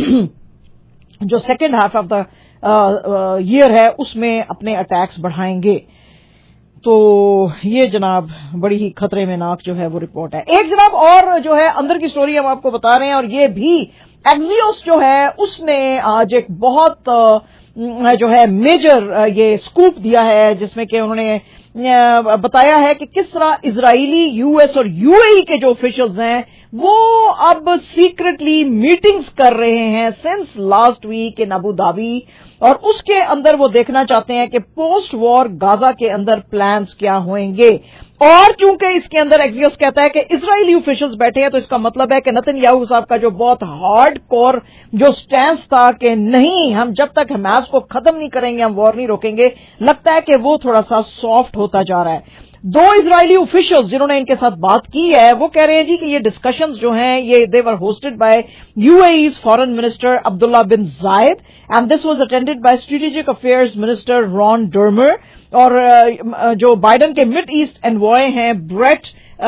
جو second half of the year ہے اس میں اپنے اٹیکس بڑھائیں گے. تو یہ جناب بڑی ہی خطرے میں ناک جو ہے وہ رپورٹ ہے. ایک جناب اور جو ہے اندر کی سٹوری ہم آپ کو بتا رہے ہیں, اور یہ بھی ایکزیوس جو ہے اس نے آج ایک بہت جو ہے میجر یہ سکوپ دیا ہے, جس میں کہ انہوں نے بتایا ہے کہ کس طرح اسرائیلی یو ایس اور یو اے ای کے جو آفیشلز ہیں وہ اب سیکرٹلی میٹنگز کر رہے ہیں since last week in Abu Dhabi, اور اس کے اندر وہ دیکھنا چاہتے ہیں کہ پوسٹ وار غازہ کے اندر پلانز کیا ہوئیں گے. اور چونکہ اس کے اندر ایکزیوس کہتا ہے کہ اسرائیلی آفیشلز بیٹھے ہیں تو اس کا مطلب ہے کہ نتن یاہو صاحب کا جو بہت ہارڈ کور جو سٹینس تھا کہ نہیں ہم جب تک حماس کو ختم نہیں کریں گے ہم وار نہیں روکیں گے, لگتا ہے کہ وہ تھوڑا سا سافٹ ہوتا جا رہا ہے. 2 اسرائیلی آفیشلز جنہوں نے ان کے ساتھ بات کی ہے وہ کہہ رہے ہیں جی کہ یہ ڈسکشنز جو ہیں یہ they were hosted by U A E's foreign minister Abdullah bin Zayed and this was attended by strategic affairs minister Ron Dermer, اور جو بائیڈن کے مڈ ایسٹ انوائے ہیں بریٹ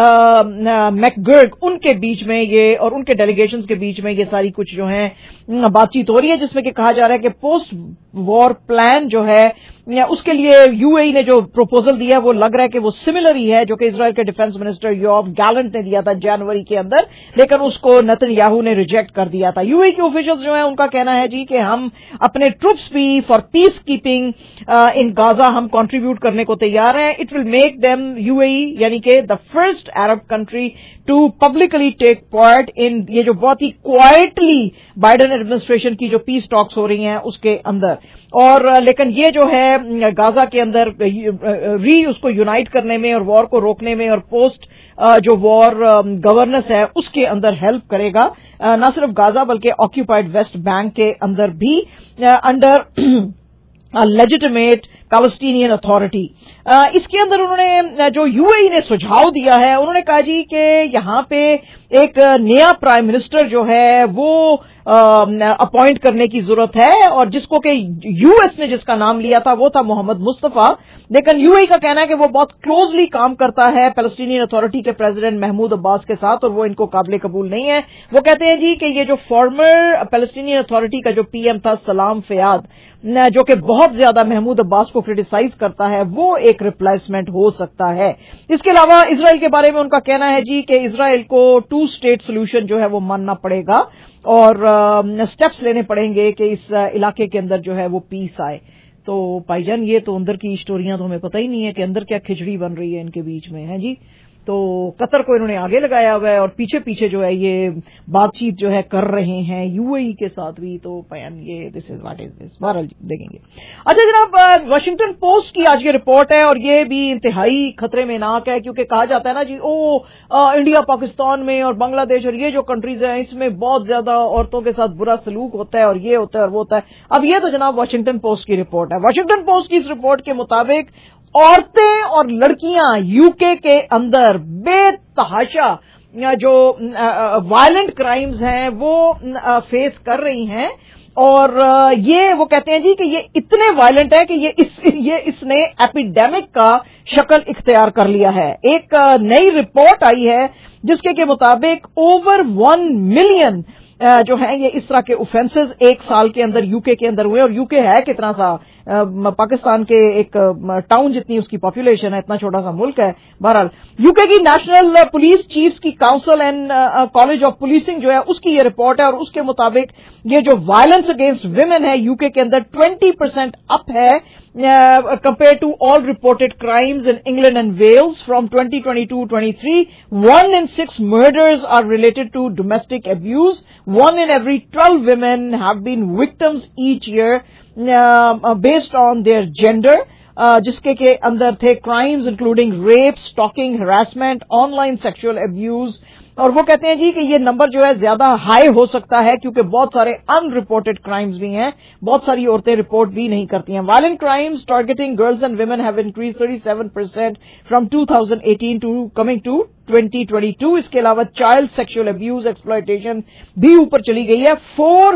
میکگرگ ان کے بیچ میں یہ اور ان کے ڈیلیگیشنز کے بیچ میں یہ ساری کچھ جو ہیں بات چیت ہو رہی ہے, جس میں کہ کہا جا رہا ہے کہ پوسٹ وار پلان جو ہے اس کے لیے یو اے ای نے جو پروپوزل دیا ہے وہ لگ رہا ہے کہ وہ सिमिलर ही है जो कि इसराइल के डिफेंस मिनिस्टर योआव गैलेंट ने दिया था जनवरी के अंदर, लेकिन उसको नेतन्याहू ने रिजेक्ट कर दिया था। यूएई के ऑफिशियल्स जो है उनका कहना है जी कि हम अपने ट्रुप्स भी for peacekeeping in Gaza हम कंट्रीब्यूट करने को तैयार हैं। It will make them UAE यानी कि the first Arab country to publicly take part in ये जो बहुत ही क्वाइटली बाइडेन एडमिनिस्ट्रेशन की जो पीस टॉक्स हो रही हैं उसके अंदर। और लेकिन ये जो है गाजा के अंदर उसको यूनाइट करने में और वॉर को रोकने में और पोस्ट जो वॉर गवर्नेंस है उसके अंदर हेल्प करेगा, न सिर्फ गाजा बल्कि ऑक्यूपाइड वेस्ट बैंक के अंदर भी अंडर लेजिटिमेट पैलेस्टीनियन अथॉरिटी। इसके अंदर उन्होंने जो यूएई ने सुझाव दिया है, उन्होंने कहा जी कि यहां पे एक नया प्राइम मिनिस्टर जो है वो अपॉइंट करने की जरूरत है, और जिसको कि यूएस ने जिसका नाम लिया था वो था मोहम्मद मुस्तफा, लेकिन यूएई का कहना है कि वो बहुत क्लोजली काम करता है पैलेस्टीनियन अथॉरिटी के प्रेसिडेंट महमूद अब्बास के साथ और वो इनको काबिल कबूल नहीं है। वो कहते हैं जी कि ये जो फॉर्मर पैलेस्टीनियन अथॉरिटी का जो पीएम था सलाम फयाद, जो कि बहुत ज्यादा महमूद अब्बास को क्रिटिसाइज करता है, वो एक रिप्लेसमेंट हो सकता है। इसके अलावा इसराइल के बारे में उनका कहना है जी कि इसराइल को 2 स्टेट सोल्यूशन जो है वो मानना पड़ेगा और स्टेप्स लेने पड़ेंगे कि इस इलाके के अंदर जो है वो पीस आए। तो भाईजान ये तो अंदर की स्टोरियां तो हमें पता ही नहीं है कि अंदर क्या खिचड़ी बन रही है इनके बीच में, है जी। तो कतर को इन्होंने आगे लगाया हुआ है और पीछे पीछे जो है ये बातचीत जो है कर रहे हैं यूएई के साथ भी। तो पयान ये this is what is this, बहरहाल देखेंगे। अच्छा जनाब, वाशिंगटन पोस्ट की आज ये रिपोर्ट है और ये भी इंतहाई खतरे में नाक है, क्योंकि कहा जाता है ना जी इंडिया पाकिस्तान में और बांग्लादेश और ये जो कंट्रीज हैं इसमें बहुत ज्यादा औरतों के साथ बुरा सलूक होता है और ये होता है और वो होता है। अब ये तो जनाब वाशिंगटन पोस्ट की रिपोर्ट है। वाशिंगटन पोस्ट की इस रिपोर्ट के मुताबिक औरतें और लड़कियां यूके के अंदर बेतहाशा जो वायलेंट क्राइम्स हैं वो फेस कर रही हैं, और ये वो कहते हैं जी कि ये इतने वायलेंट है कि ये इसने एपिडेमिक का शक्ल इख्तियार कर लिया है। एक नई रिपोर्ट आई है जिसके के मुताबिक ओवर 1 मिलियन जो है ये इस तरह के ऑफेंसेस 1 साल के अंदर यूके के अंदर हुए। और यूके है कितना सा, पाकिस्तान के एक टाउन जितनी उसकी पॉपुलेशन है, इतना छोटा सा मुल्क है। बहरहाल यूके की नेशनल पुलिस चीफ्स की Council and College of Policing जो है उसकी ये रिपोर्ट है, और उसके मुताबिक ये जो वायलेंस अगेंस्ट विमेन है यूके के अंदर 20% अप है compared to all reported crimes in England and Wales from 2022-23. 1 in 6 murders are related to domestic abuse. 1 in every 12 women have been victims each year based on their gender. जिसके के अंदर थे crimes including rape, stalking, harassment, online sexual abuse. और वो कहते हैं जी कि ये नंबर जो है ज्यादा हाई हो सकता है क्योंकि बहुत सारे अनरिपोर्टेड क्राइम्स भी हैं, बहुत सारी औरतें रिपोर्ट भी नहीं करती हैं। Violent crimes targeting girls and women have increase 37% from 2018 to coming to 2022। इसके अलावा चाइल्ड सेक्सुअल अब्यूज एक्सप्लॉयटेशन भी ऊपर चली गई है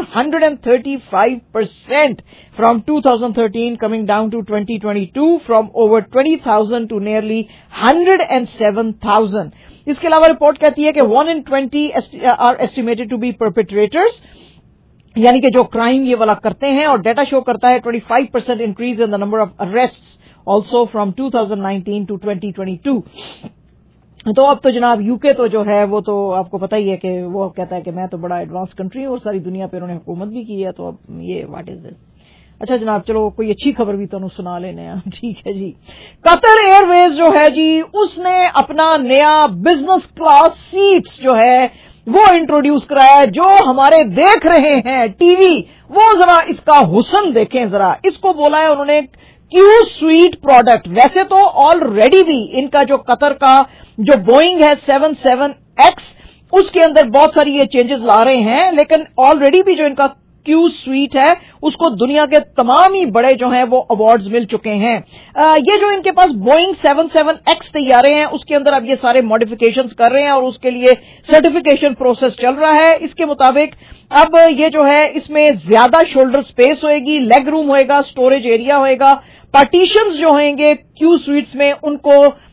435% from 2013 coming down to 2022 from over 20,000 to nearly 107,000। इसके अलावा रिपोर्ट कहती है कि 1 in 20 are estimated to be perpetrators, यानी कि जो क्राइम ये वाला करते हैं, और डेटा शो करता है 25% increase in the number of arrests also from 2019 to 2022। तो अब तो जनाब यूके तो जो है वो तो आपको पता ही है कि वो कहता है कि मैं तो बड़ा एडवांस कंट्री हूं और सारी दुनिया पे उन्होंने हुकूमत भी की है। तो अब ये व्हाट इज दिस। अच्छा जनाब, चलो कोई अच्छी खबर भी तो सुना लेने हैं। ठीक है जी, कतर एयरवेज जो है जी उसने अपना नया बिजनेस क्लास सीट्स जो है वो इंट्रोड्यूस कराया है। जो हमारे देख रहे हैं टीवी वो जरा इसका हुस्न देखें जरा। इसको बोला है उन्होंने क्यू स्वीट प्रोडक्ट। वैसे तो ऑलरेडी भी इनका जो कतर का जो बोइंग है 77X उसके अंदर बहुत सारी ये चेंजेस ला रहे हैं, लेकिन ऑलरेडी भी जो इनका क्यू स्वीट है उसको दुनिया के तमाम ही बड़े जो हैं वो अवार्ड्स मिल चुके हैं। ये जो इनके पास बोइंग 77X तैयारे हैं उसके अंदर अब ये सारे मॉडिफिकेशंस कर रहे हैं और उसके लिए सर्टिफिकेशन प्रोसेस चल रहा है। इसके मुताबिक अब ये जो है इसमें ज्यादा शोल्डर स्पेस होएगी, लेग रूम होएगा, स्टोरेज एरिया होएगा, पार्टीशंस जो होंगे क्यू स्वीट्स में उनको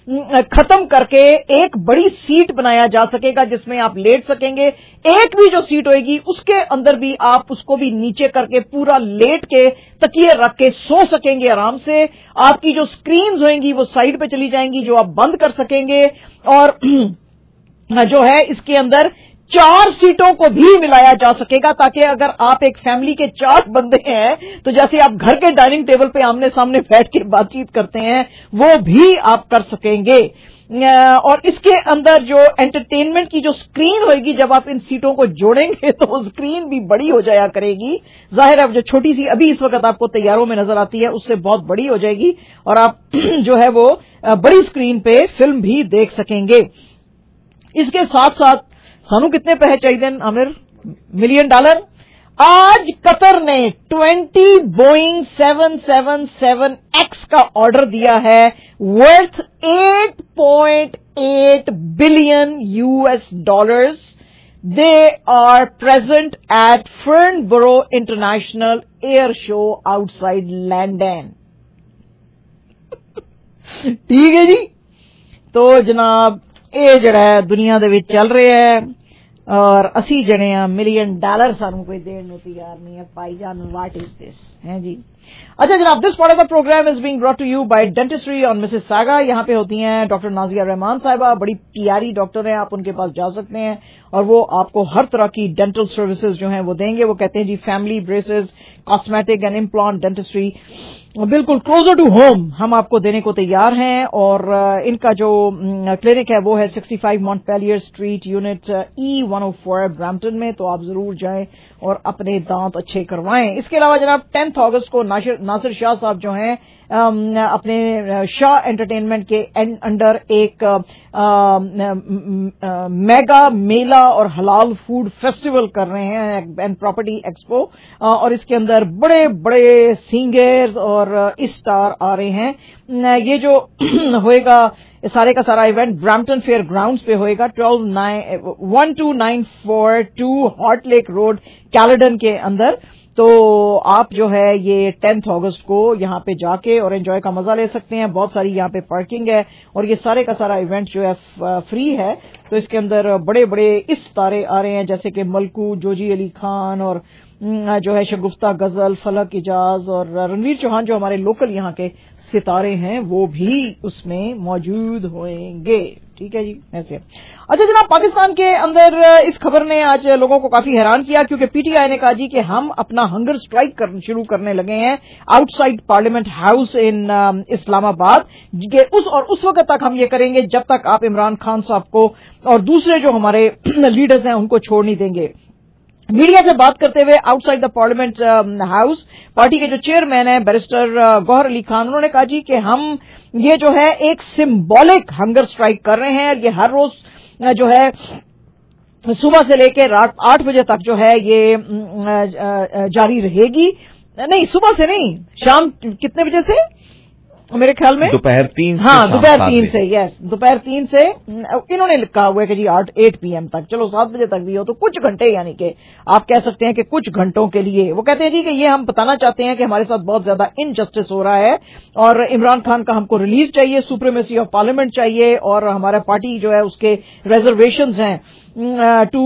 खत्म करके एक बड़ी सीट बनाया जा सकेगा जिसमें आप लेट सकेंगे। एक भी जो सीट होगी उसके अंदर भी आप उसको भी नीचे करके पूरा लेट के तकिए रख के सो सकेंगे आराम से। आपकी जो स्क्रीन्स होंगी वो साइड पे चली जाएंगी जो आप बंद कर सकेंगे। और जो है इसके अंदर 4 सीटों को भी मिलाया जा सकेगा ताकि अगर आप एक फैमिली के 4 बंदे हैं तो जैसे आप घर के डाइनिंग टेबल पे आमने सामने बैठ के बातचीत करते हैं वो भी आप कर सकेंगे। और इसके अंदर जो एंटरटेनमेंट की जो स्क्रीन होगी जब आप इन सीटों को जोड़ेंगे तो वो स्क्रीन भी बड़ी हो जाया करेगी। जाहिर है जो छोटी सी अभी इस वक्त आपको तैयारों में नजर आती है उससे बहुत बड़ी हो जाएगी और आप जो है वो बड़ी स्क्रीन पे फिल्म भी देख सकेंगे। इसके साथ साथ सानू कितने पैसे चाहिए आमिर? $1 मिलियन। आज कतर ने 20 बोइंग 777X का ऑर्डर दिया है worth $8.8 billion US। They are present at Farnborough International Air Show outside London. ठीक है जी। तो जनाब ਇਹ ਜਿਹੜਾ ਹੈ ਦੁਨੀਆ ਦੇ ਵਿੱਚ ਚੱਲ ਰਿਹਾ ਹੈ ਔਰ ਅਸੀਂ ਜਿਹੜੇ ਆ $1 ਮਿਲੀਅਨ ਸਾਨੂੰ ਕੋਈ ਦੇਣ ਨੂੰ ਤਿਆਰ ਨਹੀਂ ਹੈ। ਭਾਈਜਾਨ व्हाट इज दिस है जी। अच्छा जनाब, this part of the programme is being brought to you by dentistry on Mississauga. यहाँ पे होती हैं डॉक्टर नाजिया रहमान साहिबा, बड़ी प्यारी डॉक्टर हैं, आप उनके पास जा सकते हैं और वो आपको हर तरह की डेंटल सर्विसेज जो हैं वो देंगे। वो कहते हैं जी family braces, cosmetic and implant dentistry बिल्कुल क्लोजर टू होम हम आपको देने को तैयार हैं। और इनका जो क्लिनिक है वो है 65 Montpellier street unit E104 Brampton में। तो आप जरूर जाएं और अपने दांत अच्छे करवाएं। इसके अलावा जनाब 10 अगस्त को नासिर शाह साहब जो हैं अपने शाह एंटरटेनमेंट के अंडर एक मेगा मेला और हलाल फूड फेस्टिवल कर रहे हैं एंड प्रॉपर्टी एक्सपो। और इसके अंदर बड़े बड़े सिंगर्स और स्टार आ रहे हैं। ये जो होएगा सारे का सारा इवेंट ब्रैम्पटन फेयर ग्राउंड्स पे होएगा 12942 हॉट लेक रोड कैलेडन के अंदर। तो आप जो है ये 10 अगस्त को यहाँ पे जाके और एंजॉय का मजा ले सकते हैं। बहुत सारी यहाँ पे पार्किंग है और ये सारे का सारा इवेंट जो है फ्री है। तो इसके अंदर बड़े बड़े इस तारे आ रहे हैं जैसे कि मलकू, जोजी अली खान और जो है शगुफ्ता गजल, फलक इजाज और रणवीर चौहान जो हमारे लोकल यहाँ के सितारे हैं वो भी उसमें मौजूद होंगे। ठीक है जी ऐसे। अच्छा जनाब, पाकिस्तान के अंदर इस खबर ने आज लोगों को काफी हैरान किया क्योंकि पीटीआई ने कहा जी कि हम अपना हंगर स्ट्राइक शुरू करने लगे हैं outside Parliament House in Islamabad. उस वक्त तक हम ये करेंगे जब तक आप इमरान खान साहब को और दूसरे जो हमारे लीडर्स हैं उनको छोड़ नहीं देंगे। मीडिया से बात करते हुए outside the Parliament House party के जो चेयरमैन हैं बैरिस्टर गौहर अली खान, उन्होंने कहा जी कि हम ये जो है एक सिंबॉलिक हंगर स्ट्राइक कर रहे हैं। ये हर रोज जो है सुबह से लेकर रात 8 बजे तक जो है ये जारी रहेगी। नहीं, सुबह से नहीं, शाम कितने बजे से? मेरे ख्याल में दोपहर 3 से। हाँ, दोपहर 3 से। यस, दोपहर 3 से इन्होंने लिखा हुआ है कि जी 8 PM तक। चलो 7 बजे तक भी हो तो कुछ घंटे, यानी कि आप कह सकते हैं कि कुछ घंटों के लिए। वो कहते हैं जी कि ये हम बताना चाहते हैं कि हमारे साथ बहुत ज्यादा इनजस्टिस हो रहा है और इमरान खान का हमको रिलीज चाहिए, सुप्रीमेसी ऑफ पार्लियामेंट चाहिए और हमारा पार्टी जो है उसके रिजर्वेशंस हैं टू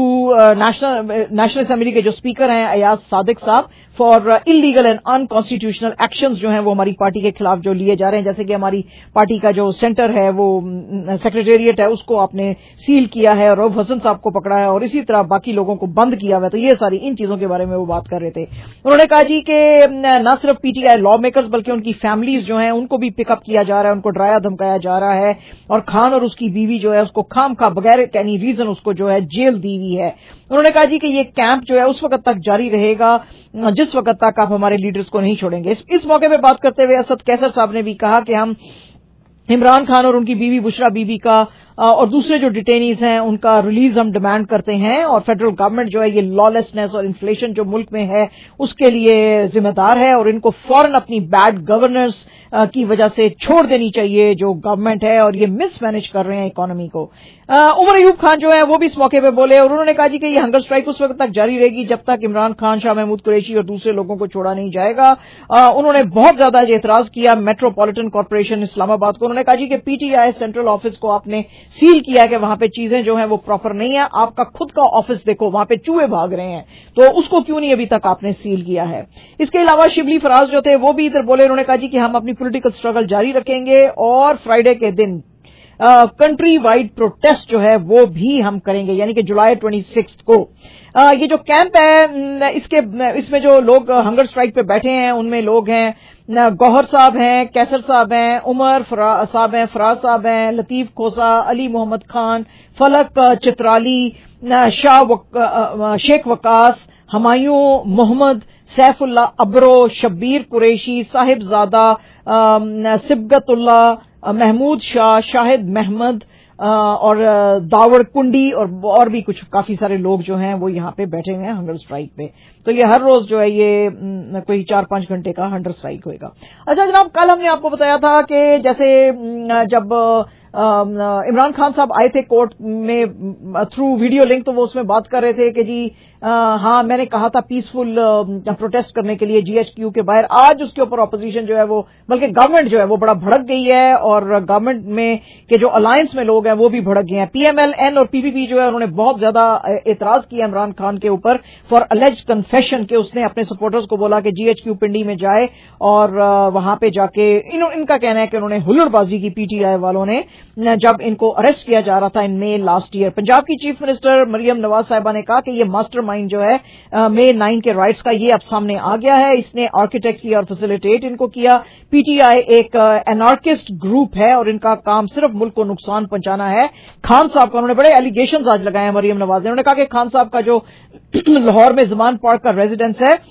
नेशनल असेंबली के जो स्पीकर हैं अयाज सादिक साहब for illegal and unconstitutional actions जो हैं वो हमारी पार्टी के खिलाफ जो लिए जा रहे हैं। जैसे कि हमारी पार्टी का जो सेंटर है वो सेक्रेटेरिएट है उसको आपने सील किया है और रऊफ हसन साहब को पकड़ा है और इसी तरह बाकी लोगों को बंद किया हुआ है। तो ये सारी इन चीजों के बारे में वो बात कर रहे थे। उन्होंने कहा जी कि न सिर्फ पीटीआई लॉ मेकर्स बल्कि उनकी फैमिलीज जो हैं उनको भी पिकअप किया जा रहा है, उनको डराया धमकाया जा रहा है और खान और उसकी बीवी जो है उसको खामखा बगैर एनी रीजन उसको जो है जेल दी हुई है। उन्होंने कहा जी कि ये कैंप जो है उस वक्त तक जारी रहेगा जिस वक्त तक आप हमारे लीडर्स को नहीं छोड़ेंगे। इस मौके पे बात करते हुए असद कैसर साहब ने भी कहा कि हम इमरान खान और उनकी बीवी बुशरा बीबी का اور دوسرے جو ڈیٹینیز ہیں ان کا ریلیز ہم ڈیمانڈ کرتے ہیں, اور فیڈرل گورنمنٹ جو ہے یہ لالسنس اور انفلیشن جو ملک میں ہے اس کے لیے ذمہ دار ہے, اور ان کو فوراً اپنی بیڈ گورننس کی وجہ سے چھوڑ دینی چاہیے جو گورنمنٹ ہے, اور یہ مس مینج کر رہے ہیں اکانومی کو. عمر ایوب خان جو ہے وہ بھی اس موقع پہ بولے, اور انہوں نے کہا جی کہ یہ ہنگر اسٹرائک اس وقت تک جاری رہے گی جب تک عمران خان, شاہ محمود قریشی اور دوسرے لوگوں کو چھوڑا نہیں جائے گا. انہوں نے بہت زیادہ اعتراض کیا میٹروپولیٹن کارپوریشن اسلام آباد کو. انہوں نے کہا جی کہ P T I central office کو آپ نے سیل کیا کہ وہاں پہ چیزیں جو ہیں وہ پراپر نہیں ہیں, آپ کا خود کا آفس دیکھو وہاں پہ چوہے بھاگ رہے ہیں, تو اس کو کیوں نہیں ابھی تک آپ نے سیل کیا ہے. اس کے علاوہ شبلی فراز جو تھے وہ بھی ادھر بولے, انہوں نے کہا جی کہ ہم اپنی پولیٹیکل اسٹرگل جاری رکھیں گے, اور فرائیڈے کے دن کنٹری وائڈ پروٹیسٹ جو ہے وہ بھی ہم کریں گے, یعنی کہ جولائی 26 کو. یہ جو کیمپ ہے اس میں جو لوگ ہنگر اسٹرائک پہ بیٹھے ہیں ان میں لوگ ہیں گوہر صاحب ہیں, کیسر صاحب ہیں, عمر صاحب ہیں, فراز صاحب ہیں, لطیف کھوسا, علی محمد خان, فلک چترالی, شیخ وقاص, ہمایوں محمد, سیف اللہ ابرو, شبیر قریشی, صاحب زادہ, سبگت اللہ, محمود شاہ, شاہد محمد اور داور کنڈی اور بھی کچھ کافی سارے لوگ جو ہیں وہ یہاں پہ بیٹھے ہوئے ہیں ہنگر اسٹرائک پہ. تو یہ ہر روز جو ہے یہ کوئی 4-5 گھنٹے کا ہنگر اسٹرائک ہوئے گا. اچھا جناب, کل ہم نے آپ کو بتایا تھا کہ جیسے جب عمران خان صاحب آئے تھے کورٹ میں تھرو ویڈیو لنک, تو وہ اس میں بات کر رہے تھے کہ جی ہاں میں نے کہا تھا پیسفل پروٹیسٹ کرنے کے لیے GHQ کے باہر. آج اس کے اوپر اپوزیشن جو ہے وہ, بلکہ گورنمنٹ جو ہے وہ بڑا بھڑک گئی ہے, اور گورنمنٹ میں کے جو الائنس میں لوگ ہیں وہ بھی بھڑک گئے ہیں. PMLN اور PPP جو ہے انہوں نے بہت زیادہ اعتراض کیا عمران خان کے اوپر فار اللیجڈ کنفیشن, کہ اس نے اپنے سپورٹرز کو بولا کہ GHQ پنڈی میں جائے اور وہاں پہ جا کے ان کا کہنا ہے کہ انہوں نے ہلڑ بازی کی PTI والوں نے جب ان کو اریسٹ کیا جا رہا تھا in May last year. Punjab کی چیف منسٹر مریم نواز صاحبہ نے کہا کہ یہ ماسٹر مائنڈ جو ہے مئی 9 کے رائٹس کا یہ اب سامنے آ گیا ہے, اس نے آرکیٹیکٹ کیا اور فیسیلیٹیٹ ان کو کیا. PTI ایک انارکسٹ گروپ ہے اور ان کا کام صرف ملک کو نقصان پہنچانا ہے. خان صاحب کا انہوں نے بڑے ایلیگیشنز آج لگائے ہیں مریم نواز نے. انہوں نے کہا کہ خان صاحب کا جو لاہور میں زمان پارک کا ریزیڈنس ہے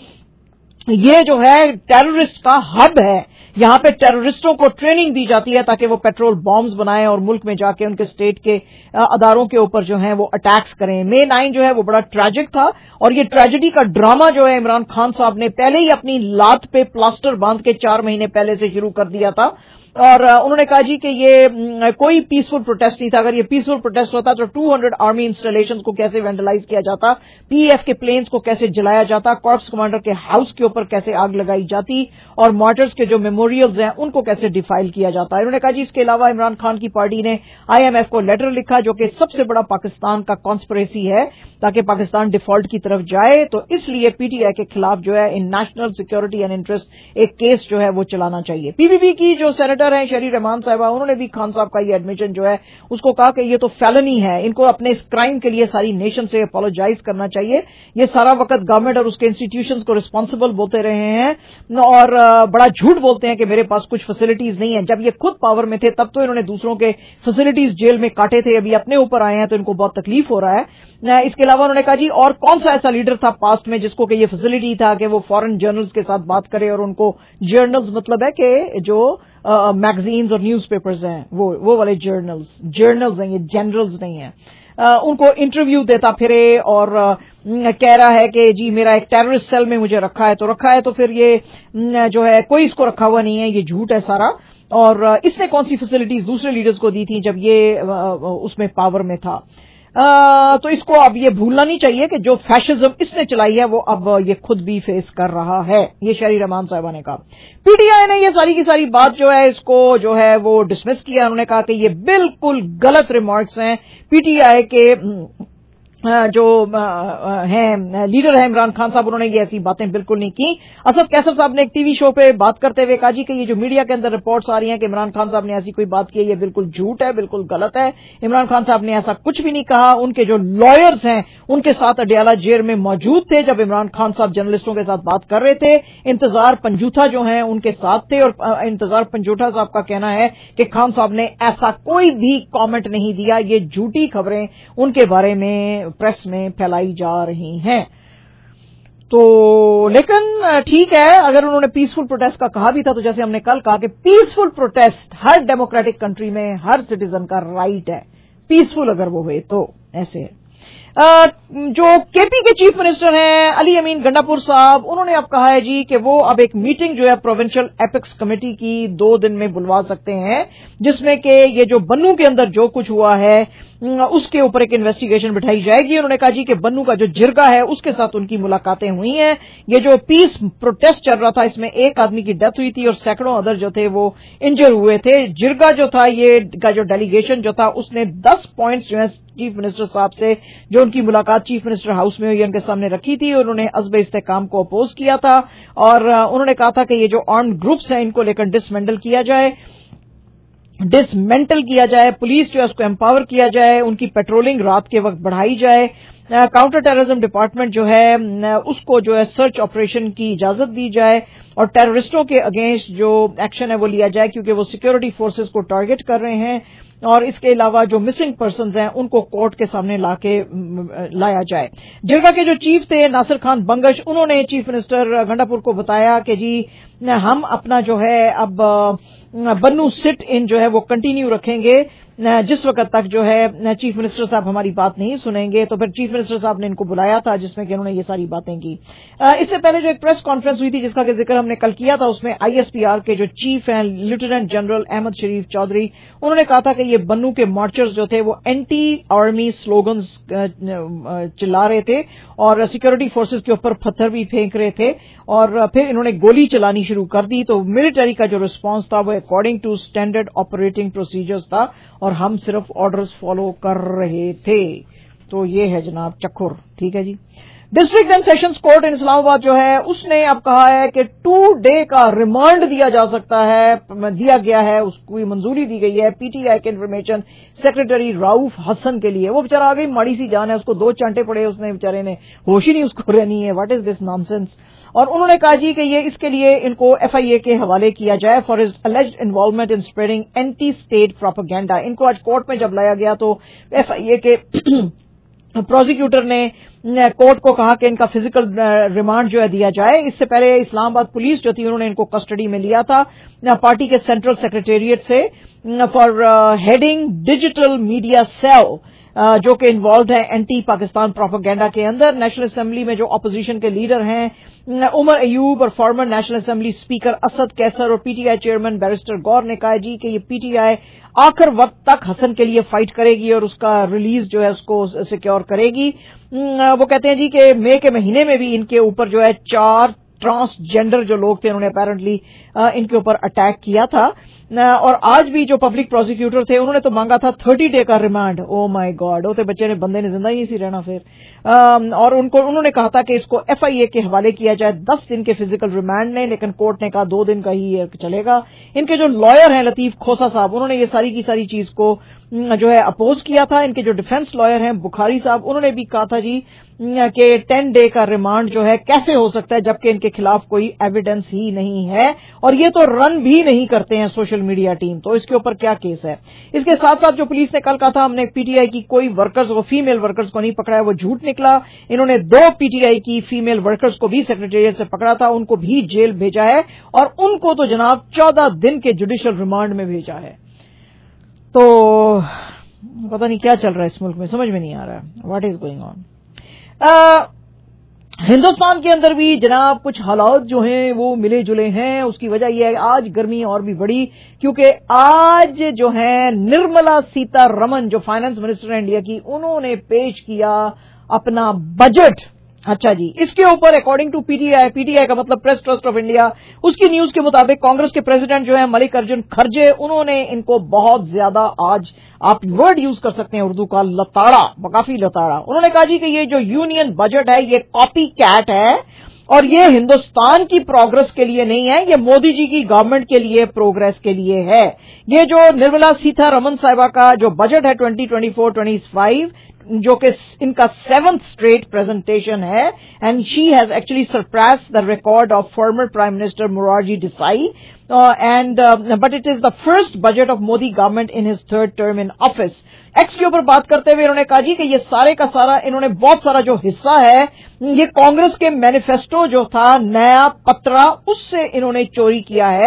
یہ جو ہے ٹیررسٹ کا ہب ہے, یہاں پہ ٹیررسٹوں کو ٹریننگ دی جاتی ہے تاکہ وہ پیٹرول بامز بنائیں اور ملک میں جا کے ان کے اسٹیٹ کے اداروں کے اوپر جو ہیں وہ اٹیکس کریں. مئی 9 جو ہے وہ بڑا ٹریجک تھا, اور یہ ٹریجڈی کا ڈرامہ جو ہے عمران خان صاحب نے پہلے ہی اپنی لات پہ پلاسٹر باندھ کے 4 مہینے پہلے سے شروع کر دیا تھا. اور انہوں نے کہا جی کہ یہ کوئی پیسفل پروٹیسٹ نہیں تھا. اگر یہ پیسفل پروٹیسٹ ہوتا تو 200 آرمی انسٹالیشنز کو کیسے وینڈلائز کیا جاتا, PF کے پلینز کو کیسے جلایا جاتا, کارپس کمانڈر کے ہاؤس کے اوپر کیسے آگ لگائی جاتی, اور مارٹرز کے جو میموریلز ہیں ان کو کیسے ڈیفائل کیا جاتا. انہوں نے کہا جی اس کے علاوہ عمران خان کی پارٹی نے IMF کو لیٹر لکھا جو کہ سب سے بڑا پاکستان کا کانسپریسی ہے تاکہ پاکستان ڈیفالٹ کی طرف جائے, تو اس لیے PTI کے خلاف جو ہے in national security and interest ایک کیس جو ہے وہ چلانا چاہیے. PPP کی جو سینیٹر ہیں شہری رحمان صاحبہ, انہوں نے بھی خان صاحب کا یہ ایڈمیشن جو ہے اس کو کہا کہ یہ تو فیلنی ہے, ان کو اپنے اس کرائم کے لیے ساری نیشن سے اپولوجائز کرنا چاہیے. یہ سارا وقت گورنمنٹ اور اس کے انسٹیٹیوشنز کو ریسپانسبل بولتے رہے ہیں اور بڑا جھوٹ بولتے ہیں کہ میرے پاس کچھ فیسلٹیز نہیں ہیں. جب یہ خود پاور میں تھے تب تو انہوں نے دوسروں کے فیسلٹیز جیل میں کاٹے تھے, ابھی اپنے اوپر آئے ہیں تو ان کو بہت تکلیف ہو رہا ہے. اس کے علاوہ انہوں نے کہا جی اور کون سا ایسا لیڈر تھا پاسٹ میں جس کو کہ یہ فیسلٹی تھا کہ وہ فورن جرنلز کے ساتھ بات کرے, اور ان کو جرنلز مطلب ہے کہ جو میگزینز اور نیوز پیپرز ہیں وہ والے جرنلز ہیں, یہ جنرلز نہیں ہیں, ان کو انٹرویو دیتا پھرے اور کہہ رہا ہے کہ جی میرا ایک ٹیررسٹ سیل میں مجھے رکھا ہے تو پھر یہ جو ہے کوئی اس کو رکھا ہوا نہیں ہے, یہ جھوٹ ہے سارا. اور اس نے کون سی فیسلٹیز دوسرے لیڈرز کو دی تھی جب یہ اس میں پاور میں تھا. تو اس کو اب یہ بھولنا نہیں چاہیے کہ جو فیشزم اس نے چلائی ہے وہ اب یہ خود بھی فیس کر رہا ہے, یہ شہری رحمان صاحبہ نے کہا. PTI نے یہ ساری کی ساری بات جو ہے اس کو جو ہے وہ ڈسمس کیا. انہوں نے کہا کہ یہ بالکل غلط ریمارکس ہیں. PTI کے جو ہیں لیڈر ہیں عمران خان صاحب, انہوں نے یہ ایسی باتیں بالکل نہیں کی. اسد کیسر صاحب نے ایک ٹی وی شو پہ بات کرتے ہوئے کہا جی کہ یہ جو میڈیا کے اندر رپورٹس آ رہی ہیں کہ عمران خان صاحب نے ایسی کوئی بات کی ہے, یہ بالکل جھوٹ ہے, بالکل غلط ہے. عمران خان صاحب نے ایسا کچھ بھی نہیں کہا. ان کے جو لائرز ہیں ان کے ساتھ اڈیالہ جیل میں موجود تھے جب عمران خان صاحب جرنلسٹوں کے ساتھ بات کر رہے تھے. انتظار پنجوٹھا جو ہیں ان کے ساتھ تھے, اور انتظار پنجوٹھا صاحب کا کہنا ہے کہ خان صاحب نے ایسا کوئی بھی کامنٹ نہیں دیا. یہ جھوٹی خبریں ان کے بارے میں پریس میں لائی جا رہی ہیں. تو لیکن ٹھیک ہے, اگر انہوں نے پیسفل پروٹیسٹ کا کہا بھی تھا تو جیسے ہم نے کل کہا کہ پیسفل پروٹیسٹ ہر ڈیموکریٹک کنٹری میں ہر سٹیزن کا رائٹ ہے. पीसफुल अगर वो हुए तो। ऐसे है। जो केपी के चीफ मिनिस्टर हैं अली अमीन गंडापुर साहब, उन्होंने अब कहा है जी कि वो अब एक मीटिंग जो है प्रोविंशियल एपिक्स कमेटी की 2 दिन में बुलवा सकते हैं, जिसमें कि ये जो बन्नू के अंदर जो कुछ हुआ है उसके ऊपर एक इन्वेस्टिगेशन बिठाई जाएगी। उन्होंने कहा जी कि बन्नू का जो जिरगा है उसके साथ उनकी मुलाकातें हुई हैं। ये जो पीस प्रोटेस्ट चल रहा था इसमें एक आदमी की डेथ हुई थी और सैकड़ों अदर जो थे वो इंजर हुए थे। जिरगा जो था ये का जो डेलीगेशन जो था उसने 10 पॉइंट्स जो है चीफ मिनिस्टर साहब से जो उनकी मुलाकात चीफ मिनिस्टर हाउस में हुई उनके सामने रखी थी। उन्होंने अज़्ब इस्तेहकाम को अपोज किया था और उन्होंने कहा था कि ये जो आर्म्ड ग्रुप्स हैं इनको लेकर डिसमेंटल किया जाए, पुलिस जो है उसको एम्पावर किया जाए, उनकी पेट्रोलिंग रात के वक्त बढ़ाई जाए, काउंटर टेररिज्म डिपार्टमेंट जो है उसको जो है सर्च ऑपरेशन की इजाजत दी जाए और टेररिस्टों के अगेंस्ट जो एक्शन है वो लिया जाए क्योंकि वो सिक्योरिटी फोर्सेस को टारगेट कर रहे हैं। और इसके अलावा जो मिसिंग पर्सन्स हैं उनको कोर्ट के सामने लाया जाए। जिरगा के जो चीफ थे नासिर खान बंगश, उन्होंने चीफ मिनिस्टर गंडापुर को बताया कि जी हम अपना जो है अब बन्नू सिट इन जो है वो कंटिन्यू रखेंगे जिस वक्त तक जो है चीफ मिनिस्टर साहब हमारी बात नहीं सुनेंगे। तो फिर चीफ मिनिस्टर साहब ने इनको बुलाया था जिसमें कि उन्होंने ये सारी बातें की। इससे पहले जो एक प्रेस कॉन्फ्रेंस हुई थी जिसका कि जिक्र हमने कल किया था, उसमें आईएसपीआर के जो चीफ हैं लेफ्टिनेंट जनरल अहमद शरीफ चौधरी, उन्होंने कहा था कि ये बन्नू के मार्चर्स जो थे वो एंटी आर्मी स्लोगन्स चिल्ला रहे थे और सिक्योरिटी फोर्सेस के ऊपर पत्थर भी फेंक रहे थे और फिर इन्होंने गोली चलानी शुरू कर दी। तो मिलिट्री का जो रिस्पांस था वो according to standard operating procedures था और हम सिर्फ ऑर्डर्स फॉलो कर रहे थे। तो ये है जनाब चक्कुर। ठीक है जी। District and sessions court in Islamabad जो है उसने अब कहा है कि 2 डे का रिमांड दिया गया है, उसको मंजूरी दी गई है पीटीआई के इंफॉर्मेशन सेक्रेटरी राउफ हसन के लिए। वो बेचारा आ गई माड़ी सी जान है, उसको 2 चांटे पड़े, उसने बेचारे ने होश ही नहीं उसको रहनी है। What is this nonsense. और उन्होंने कहा जी कि ये इसके लिए इनको एफआईए के हवाले किया जाए for his alleged involvement in spreading anti state propaganda. इनको आज कोर्ट में जब लाया गया तो एफआईए के प्रोसिक्यूटर ने कोर्ट को कहा कि इनका फिजिकल रिमांड जो है दिया जाए। इससे पहले इस्लामाबाद पुलिस जो थी उन्होंने इनको कस्टडी में लिया था पार्टी के सेंट्रल सेक्रेटेरिएट से for heading digital media cell जो कि इन्वॉल्व है एंटी पाकिस्तान प्रोपेगेंडा के अंदर। नेशनल असेंबली में जो अपोजिशन के लीडर हैं उमर अयूब और former national assembly speaker Asad Qaiser और पीटीआई चेयरमैन बैरिस्टर गौर ने कहा जी कि ये पीटीआई आखिर वक्त तक हसन के लिए फाइट करेगी और उसका रिलीज जो है उसको सिक्योर करेगी। वो कहते हैं जी कि मई के महीने में भी इनके ऊपर जो है 4 ट्रांसजेंडर जो लोग थे उन्होंने अपेरेंटली इनके ऊपर अटैक किया था और आज भी जो पब्लिक प्रोसिक्यूटर थे उन्होंने तो मांगा था 30 डे का रिमांड। ओ माय गॉड, वो तो बच्चे ने बंदे ने जिंदा ही नहीं रहना फिर। और उन्होंने कहा था कि इसको एफआईए के हवाले किया जाए 10 दिन के फिजिकल रिमांड ने, लेकिन कोर्ट ने कहा 2 दिन का ही चलेगा। इनके जो लॉयर हैं लतीफ खोसा साहब, उन्होंने ये सारी की सारी चीज को जो है अपोज किया था। इनके जो डिफेंस लॉयर हैं बुखारी साहब, उन्होंने भी कहा था जी कि 10 डे का रिमांड जो है कैसे हो सकता है जबकि इनके खिलाफ कोई एविडेंस ही नहीं है और ये तो रन भी नहीं करते हैं सोशल मीडिया टीम, तो इसके ऊपर क्या केस है। इसके साथ साथ जो पुलिस ने कल कहा था हमने पीटीआई की कोई वर्कर्स को फीमेल वर्कर्स को नहीं पकड़ा है, वो झूठ निकला। इन्होंने 2 पीटीआई की फीमेल वर्कर्स को भी सेक्रेटेरिएट से पकड़ा था, उनको भी जेल भेजा है और उनको तो जनाब 14 दिन के जुडिशियल रिमांड में भेजा है। तो पता नहीं क्या चल रहा है इस मुल्क में, समझ में नहीं आ रहा है what is going on. Hindustan के अंदर भी जनाब कुछ हालात जो हैं वो मिले जुले हैं। उसकी वजह यह है आज गर्मी और भी बढ़ी क्योंकि आज जो है निर्मला सीतारमण जो फाइनेंस मिनिस्टर है इंडिया की, उन्होंने पेश किया अपना बजट। अच्छा जी, इसके ऊपर अकॉर्डिंग टू पीटीआई का मतलब प्रेस ट्रस्ट ऑफ इंडिया, उसकी न्यूज के मुताबिक कांग्रेस के प्रेसिडेंट जो है मल्लिकार्जुन खड़गे, उन्होंने इनको बहुत ज्यादा आज आप वर्ड यूज कर सकते हैं उर्दू का लताड़ा, काफी लताड़ा। उन्होंने कहा जी कि ये जो यूनियन बजट है ये कॉपी कैट है और ये हिंदुस्तान की प्रोग्रेस के लिए नहीं है, ये मोदी जी की गवर्नमेंट के लिए प्रोग्रेस के लिए है। ये जो निर्मला सीतारमण साहिबा का जो बजट है 2024-25 जो कि इनका 7th स्ट्रेट प्रेजेंटेशन है and she has actually surpassed the record of former prime minister Morarji Desai and but it is the first budget of Modi government in his 3rd term in office. X के ऊपर बात करते हुए इन्होंने कहा जी कि ये सारे का सारा इन्होंने बहुत सारा जो हिस्सा है ये कांग्रेस के मैनिफेस्टो जो था नया पत्रा उससे इन्होंने चोरी किया है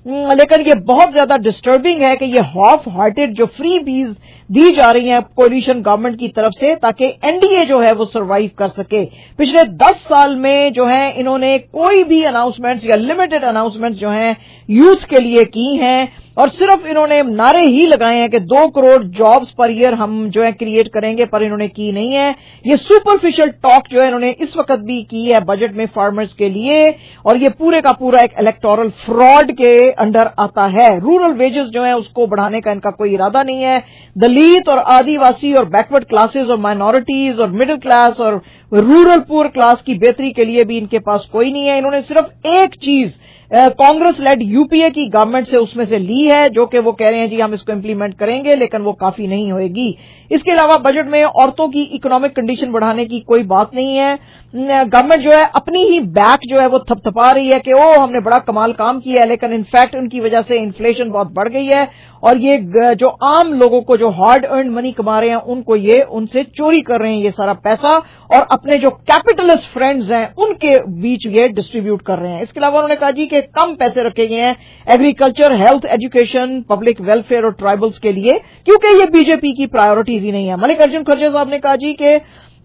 लेकिन ये बहुत ज्यादा डिस्टर्बिंग है कि ये हाफ हार्टेड जो फ्री बीज दी जा रही हैं कोलिशन गवर्नमेंट की तरफ से ताकि एनडीए जो है वो सरवाइव कर सके। पिछले 10 साल में जो है इन्होंने कोई भी अनाउंसमेंट्स या लिमिटेड अनाउंसमेंट्स जो हैं यूथ के लिए की हैं और सिर्फ इन्होंने नारे ही लगाए हैं कि 2 करोड़ जॉब्स पर ईयर हम जो है क्रिएट करेंगे, पर इन्होंने की नहीं है। ये सुपरफिशियल टॉक जो है इन्होंने इस वक्त भी की है बजट में फार्मर्स के लिए, और ये पूरे का पूरा एक इलेक्टोरल फ्रॉड के अंडर आता है। रूरल वेजेस जो है उसको बढ़ाने का इनका कोई इरादा नहीं है। दलित और आदिवासी और बैकवर्ड क्लासेस और माइनॉरिटीज और मिडिल क्लास और रूरल पुअर क्लास की बेहतरी के लिए भी इनके पास कोई नहीं है। इन्होंने सिर्फ एक चीज कांग्रेस लेड यूपीए की गवर्नमेंट से उसमें से ली है, जो कि वो कह रहे हैं जी हम इसको इम्प्लीमेंट करेंगे, लेकिन वो काफी नहीं होएगी। इसके अलावा बजट में औरतों की इकोनॉमिक कंडीशन बढ़ाने की कोई बात नहीं है। गवर्नमेंट जो है अपनी ही बैक जो है वो थपथपा रही है कि ओ हमने बड़ा कमाल काम किया है, लेकिन इनफैक्ट उनकी वजह से इन्फ्लेशन बहुत बढ़ गई है और ये जो आम लोगों को जो हार्ड अर्न मनी कमा रहे हैं उनको ये उनसे चोरी कर रहे हैं ये सारा पैसा, और अपने जो कैपिटलिस्ट फ्रेंड्स हैं उनके बीच ये डिस्ट्रीब्यूट कर रहे हैं। इसके अलावा उन्होंने कहा जी कि कम पैसे रखे गए हैं agriculture, health, education, public welfare और ट्राइबल्स के लिए, क्योंकि ये बीजेपी की प्रायोरिटीज ही नहीं है। मल्लिकार्जुन खड़गे साहब ने कहा जी कि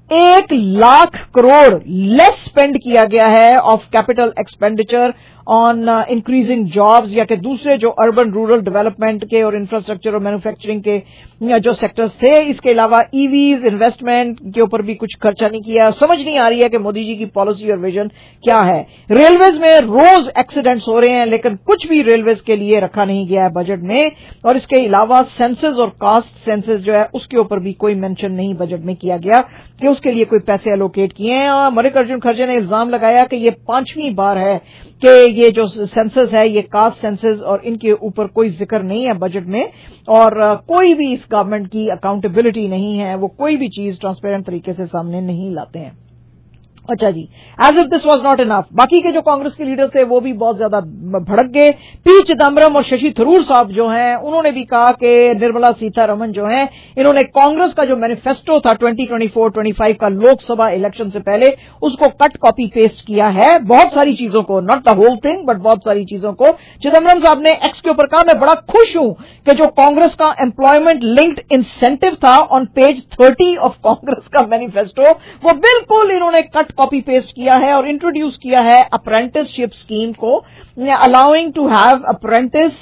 1 लाख करोड़ लेस स्पेंड किया गया है of capital expenditure on increasing jobs, या कि दूसरे जो अर्बन रूरल डेवलपमेंट के और इंफ्रास्ट्रक्चर और मैन्युफैक्चरिंग के जो सेक्टर्स थे। इसके अलावा ईवीज इन्वेस्टमेंट के ऊपर भी कुछ खर्चा नहीं किया। समझ नहीं आ रही है कि मोदी जी की पॉलिसी और विजन क्या है। रेलवेज में रोज एक्सीडेंट्स हो रहे हैं, लेकिन कुछ भी रेलवेज के लिए रखा नहीं गया है बजट में। और इसके अलावा सेंसस और कास्ट सेंसस जो है उसके ऊपर भी कोई मेंशन नहीं बजट में किया गया कि उसके लिए कोई पैसे एलोकेट किए हैं। और मल्लिकार्जुन खड़गे ने इल्जाम लगाया कि ये 5वीं बार है कि ये जो सेंसस है ये कास्ट सेंसस और इनके ऊपर कोई जिक्र नहीं है बजट में, और कोई भी इस गवर्नमेंट की अकाउंटेबिलिटी नहीं है, वो कोई भी चीज ट्रांसपेरेंट तरीके से सामने नहीं लाते हैं। अच्छा जी, as if this was not enough, बाकी के जो कांग्रेस के लीडर्स थे वो भी बहुत ज्यादा भड़क गए। पी चिदम्बरम और शशि थरूर साहब जो हैं उन्होंने भी कहा कि निर्मला सीतारमण जो हैं इन्होंने कांग्रेस का जो मैनिफेस्टो था 2024-25 का लोकसभा इलेक्शन से पहले उसको कट कॉपी पेस्ट किया है, बहुत सारी चीजों को, not the whole thing but बहुत सारी चीजों को। चिदम्बरम साहब ने एक्स के ऊपर कहा मैं बड़ा खुश हूं कि जो कांग्रेस का एम्प्लॉयमेंट लिंक्ड इंसेंटिव था ऑन पेज 30 ऑफ कांग्रेस का मैनिफेस्टो वो बिल्कुल इन्होंने कट कॉपी पेस्ट किया है और इंट्रोड्यूस किया है अप्रेंटिसशिप स्कीम को, अलाउइंग टू हैव अप्रेंटिस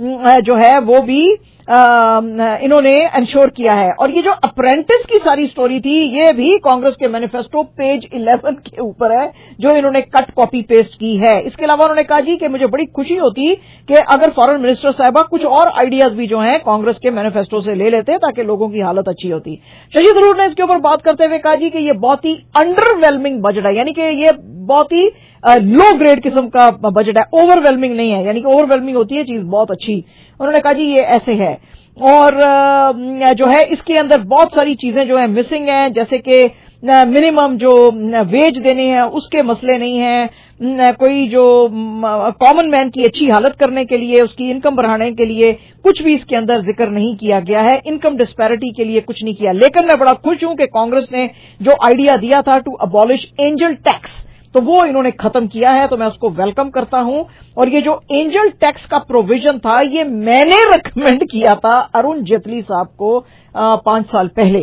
जो है वो भी इन्होंने इंश्योर किया है। और ये जो अप्रेंटिस की सारी स्टोरी थी ये भी कांग्रेस के मैनिफेस्टो पेज 11 के ऊपर है जो इन्होंने कट कॉपी पेस्ट की है। इसके अलावा उन्होंने कहा जी कि मुझे बड़ी खुशी होती कि अगर फॉरेन मिनिस्टर साहिबा कुछ और आइडियाज भी जो हैं कांग्रेस के मैनिफेस्टो से ले लेते ताकि लोगों की हालत अच्छी होती। शशि थरूर ने इसके ऊपर बात करते हुए कहा जी कि ये बहुत ही अंडरवेलमिंग बजट है, यानी कि ये बहुत ही लो ग्रेड किस्म का बजट है, ओवरवेलमिंग नहीं है, यानी कि ओवरवेलमिंग होती है चीज बहुत अच्छी। उन्होंने कहा जी ये ऐसे है, और जो है इसके अंदर बहुत सारी चीजें जो है मिसिंग हैं, जैसे कि मिनिमम जो वेज देने हैं उसके मसले नहीं हैं, कोई जो कॉमन मैन की अच्छी हालत करने के लिए उसकी इनकम बढ़ाने के लिए कुछ भी इसके अंदर जिक्र नहीं किया गया है, इनकम डिस्पैरिटी के लिए कुछ नहीं किया। लेकिन मैं बड़ा खुश हूं कि कांग्रेस ने जो आइडिया दिया था टू अबॉलिश एंजल टैक्स तो वो इन्होंने खत्म किया है, तो मैं उसको वेलकम करता हूं। और ये जो एंजल टैक्स का प्रोविजन था ये मैंने रिकमेंड किया था अरुण जेटली साहब को 5 साल पहले,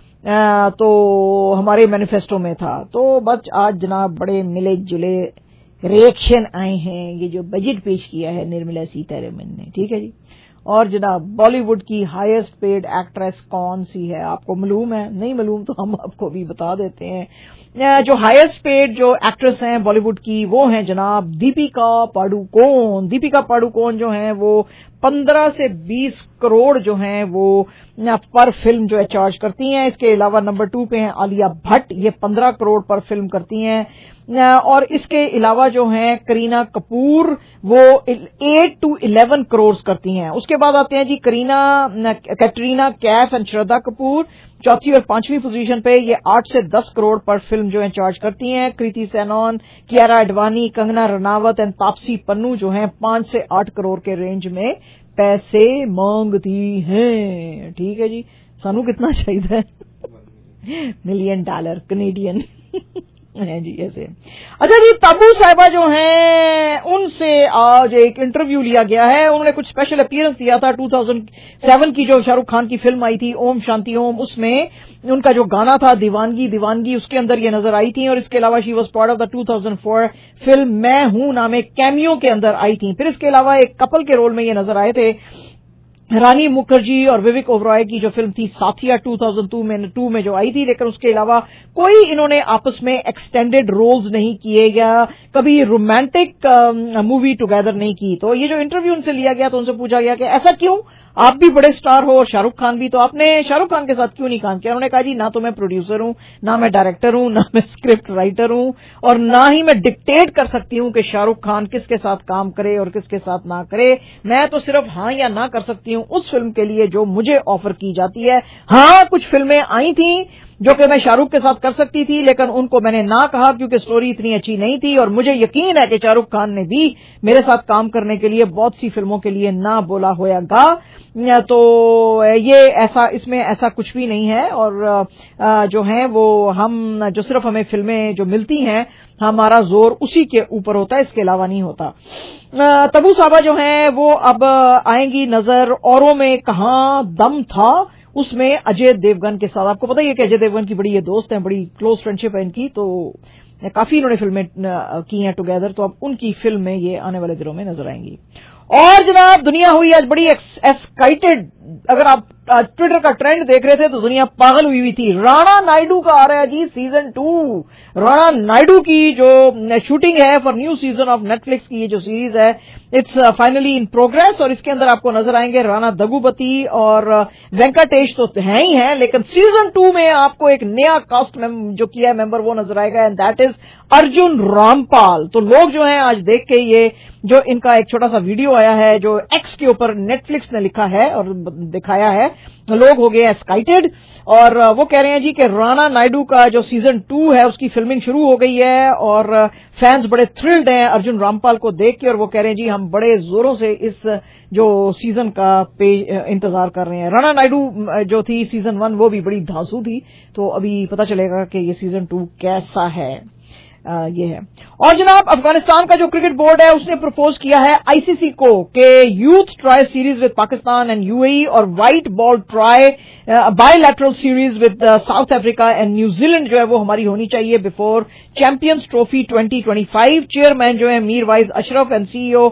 तो हमारे मैनिफेस्टो में था। तो बस आज जनाब बड़े मिले जुले रिएक्शन आए हैं, ये जो बजट पेश किया है निर्मला सीतारमण ने, ठीक है जी। और जनाब बॉलीवुड की हाईएस्ट पेड एक्ट्रेस कौन सी है आपको मालूम है? नहीं मालूम तो हम आपको भी बता देते हैं। जो हाईएस्ट पेड जो एक्ट्रेस हैं बॉलीवुड की वो हैं जनाब दीपिका पाडुकोण। दीपिका पाडुकोण जो हैं वो 15 से 20 करोड़ जो हैं वो पर फिल्म जो है चार्ज करती हैं। इसके अलावा नंबर 2 पे हैं आलिया भट्ट, ये 15 करोड़ पर फिल्म करती हैं। और इसके अलावा जो हैं करीना कपूर वो 8 to 11 करोड़ करती हैं। उसके बाद आते हैं जी कैटरीना कैफ एंड श्रद्धा कपूर, चौथी और 5वीं पोजीशन पे, ये 8 से 10 करोड़ पर फिल्म जो है चार्ज करती हैं। कृति सेनन, कियारा अडवाणी, कंगना रनावत एंड तापसी पन्नू जो हैं 5 से 8 करोड़ के रेंज में पैसे मांगती हैं, ठीक है जी। सानू कितना चाहिए $1 मिलियन कनेडियन जी ऐसे। अच्छा जी, तबू साहिबा जो हैं उनसे आज एक इंटरव्यू लिया गया है। उन्होंने कुछ स्पेशल अपीयरेंस दिया था 2007 की जो शाहरुख खान की फिल्म आई थी ओम शांति ओम, उसमें उनका जो गाना था दीवानगी दीवानगी, उसके अंदर ये नजर आई थी। और इसके अलावा she was part of the 2004 film Main Hoon name cameo के अंदर आई थी। फिर इसके अलावा एक कपल के रोल में ये नजर आए थे रानी मुखर्जी और विवेक ओबरॉय की जो फिल्म थी साथिया 2002 में जो आई थी। लेकिन उसके अलावा कोई इन्होंने आपस में एक्सटेंडेड रोल्स नहीं किए या कभी रोमांटिक मूवी टुगेदर नहीं की। तो ये जो इंटरव्यू उनसे लिया गया तो उनसे पूछा गया कि ऐसा क्यों, आप भी बड़े स्टार हो और शाहरुख खान भी, तो आपने शाहरुख खान के साथ क्यों नहीं काम किया? उन्होंने कहा जी ना तो मैं प्रोड्यूसर हूं, ना मैं डायरेक्टर हूं, ना मैं स्क्रिप्ट राइटर हूं, और ना ही मैं डिक्टेट कर सकती हूं कि शाहरुख खान किसके साथ काम करे और किसके साथ ना करे। मैं तो सिर्फ हाँ या ना कर सकती हूं उस फिल्म के लिए जो मुझे ऑफर की जाती है। हाँ, कुछ फिल्में आई थी जो कि मैं शाहरुख के साथ कर सकती थी, लेकिन उनको मैंने ना कहा क्योंकि स्टोरी इतनी अच्छी नहीं थी। और मुझे यकीन है कि शाहरुख खान ने भी मेरे साथ काम करने के लिए बहुत सी फिल्मों के लिए ना बोला होगा। तो ये ऐसा, इसमें ऐसा कुछ भी नहीं है। और जो है वो हम जो सिर्फ हमें फिल्में जो मिलती हैं हमारा जोर उसी के ऊपर होता है, इसके अलावा नहीं होता। तबू साहबा जो है वो अब आएंगी नजर औरों में कहां दम था, उसमें अजय देवगन के साथ। आपको पता ही है कि अजय देवगन की बड़ी ये दोस्त हैं, बड़ी क्लोज फ्रेंडशिप है इनकी, तो काफी इन्होंने फिल्में की हैं टुगेदर। तो अब उनकी फिल्म में ये आने वाले दिनों में नजर आएंगी। और जनाब दुनिया हुई आज बड़ी एक्साइटेड। अगर आप ट्विटर का ट्रेंड देख रहे थे तो दुनिया पागल हुई थी। राणा नायडू का आ रहा है जी सीजन 2। राणा नायडू की जो शूटिंग है for new season of Netflix की ये जो सीरीज है इट्स फाइनली इन प्रोग्रेस। और इसके अंदर आपको नजर आएंगे राणा दगुपति और वेंकटेश तो हैं ही हैं, लेकिन सीजन 2 में आपको एक नया कास्ट जो किया है मेंबर वो नजर आएगा, and that is Arjun Rampal. तो लोग जो हैं आज देख के ये जो इनका एक छोटा सा वीडियो आया है जो एक्स के ऊपर नेटफ्लिक्स ने लिखा है और दिखाया है, लोग हो गए एक्साइटेड। और वो कह रहे हैं जी कि राणा नायडू का जो सीजन 2 है उसकी फिल्मिंग शुरू हो गई है और फैंस बड़े थ्रिल्ड हैं अर्जुन रामपाल को देख के। और वो कह रहे हैं जी हम बड़े जोरों से इस जो सीजन का इंतजार कर रहे हैं। राणा नायडू जो थी सीजन 1 वो भी बड़ी धांसू थी, तो अभी पता चलेगा कि ये सीजन 2 कैसा है। ये है। और जनाब अफगानिस्तान का जो क्रिकेट बोर्ड है उसने प्रपोज किया है आईसीसी को कि youth tri series with Pakistan and UAE और white ball tri bilateral series with South Africa and New Zealand जो है वो हमारी होनी चाहिए बिफोर चैंपियंस ट्रॉफी 2025। चेयरमैन जो है मीरवाइज अशरफ एंड सीईओ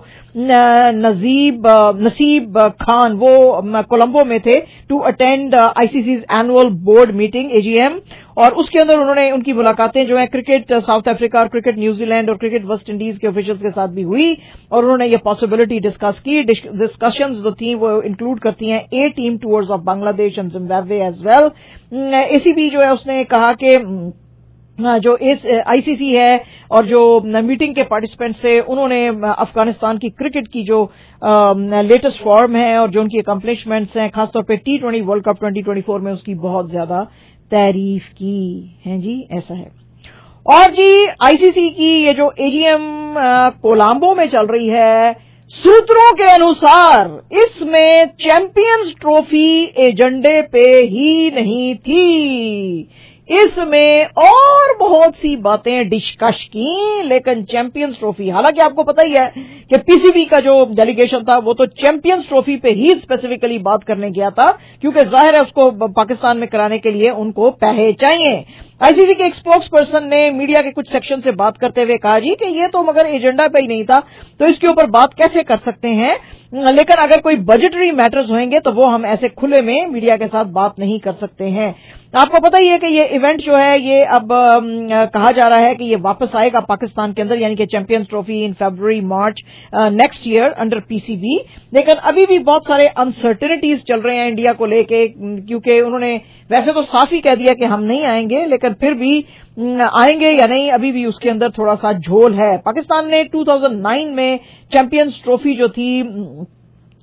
नसीब खान वो कोलंबो में थे to attend ICC's annual board meeting AGM. और उसके अंदर उन्होंने उनकी मुलाकातें जो है क्रिकेट साउथ अफ्रीका और क्रिकेट न्यूजीलैंड और क्रिकेट वेस्ट इंडीज के ऑफिशियल्स के साथ भी हुई और उन्होंने ये पॉसिबिलिटी डिस्कस की। डिस्कशंस जो थी वो इंक्लूड करती हैं A team tours of Bangladesh and Zimbabwe as well. ACB जो है उसने कहा कि जो इस आईसीसी है और जो मीटिंग के पार्टिसिपेंट्स थे उन्होंने अफगानिस्तान की क्रिकेट की जो लेटेस्ट फॉर्म है और जो उनकी अकम्पलिशमेंट्स हैं खासतौर पे T20 वर्ल्ड कप 2024 में उसकी बहुत ज्यादा तारीफ की है जी, ऐसा है। और जी आईसीसी की ये जो एजीएम कोलंबो में चल रही है सूत्रों के अनुसार इसमें चैंपियंस ट्रॉफी एजेंडे पे ही नहीं थी, इसमें और बहुत सी बातें डिस्कस की, लेकिन चैंपियंस ट्रॉफी, हालांकि आपको पता ही है कि पीसीबी का जो डेलीगेशन था वो तो चैंपियंस ट्रॉफी पे ही स्पेसिफिकली बात करने गया था क्योंकि जाहिर है उसको पाकिस्तान में कराने के लिए उनको पैसे चाहिए। आईसीसी के एक स्पोक्स पर्सन ने मीडिया के कुछ सेक्शन से बात करते हुए कहा जी कि ये तो मगर एजेंडा पे ही नहीं था तो इसके ऊपर बात कैसे कर सकते हैं, लेकिन अगर कोई बजटरी मैटर्स होंगे तो वो हम ऐसे खुले में मीडिया के साथ बात नहीं कर सकते हैं। आपको पता ही है कि ये इवेंट जो है ये अब कहा जा रहा है कि ये वापस आएगा पाकिस्तान के अंदर, यानी कि champions trophy in February March next year under PCB. लेकिन अभी भी बहुत सारे अनसर्टेनिटीज चल रहे हैं इंडिया को लेके, क्योंकि उन्होंने वैसे तो साफ ही कह दिया कि हम नहीं आएंगे, लेकिन फिर भी आएंगे या नहीं अभी भी उसके अंदर थोड़ा सा झोल है। पाकिस्तान ने 2009 में चैंपियंस ट्रॉफी जो थी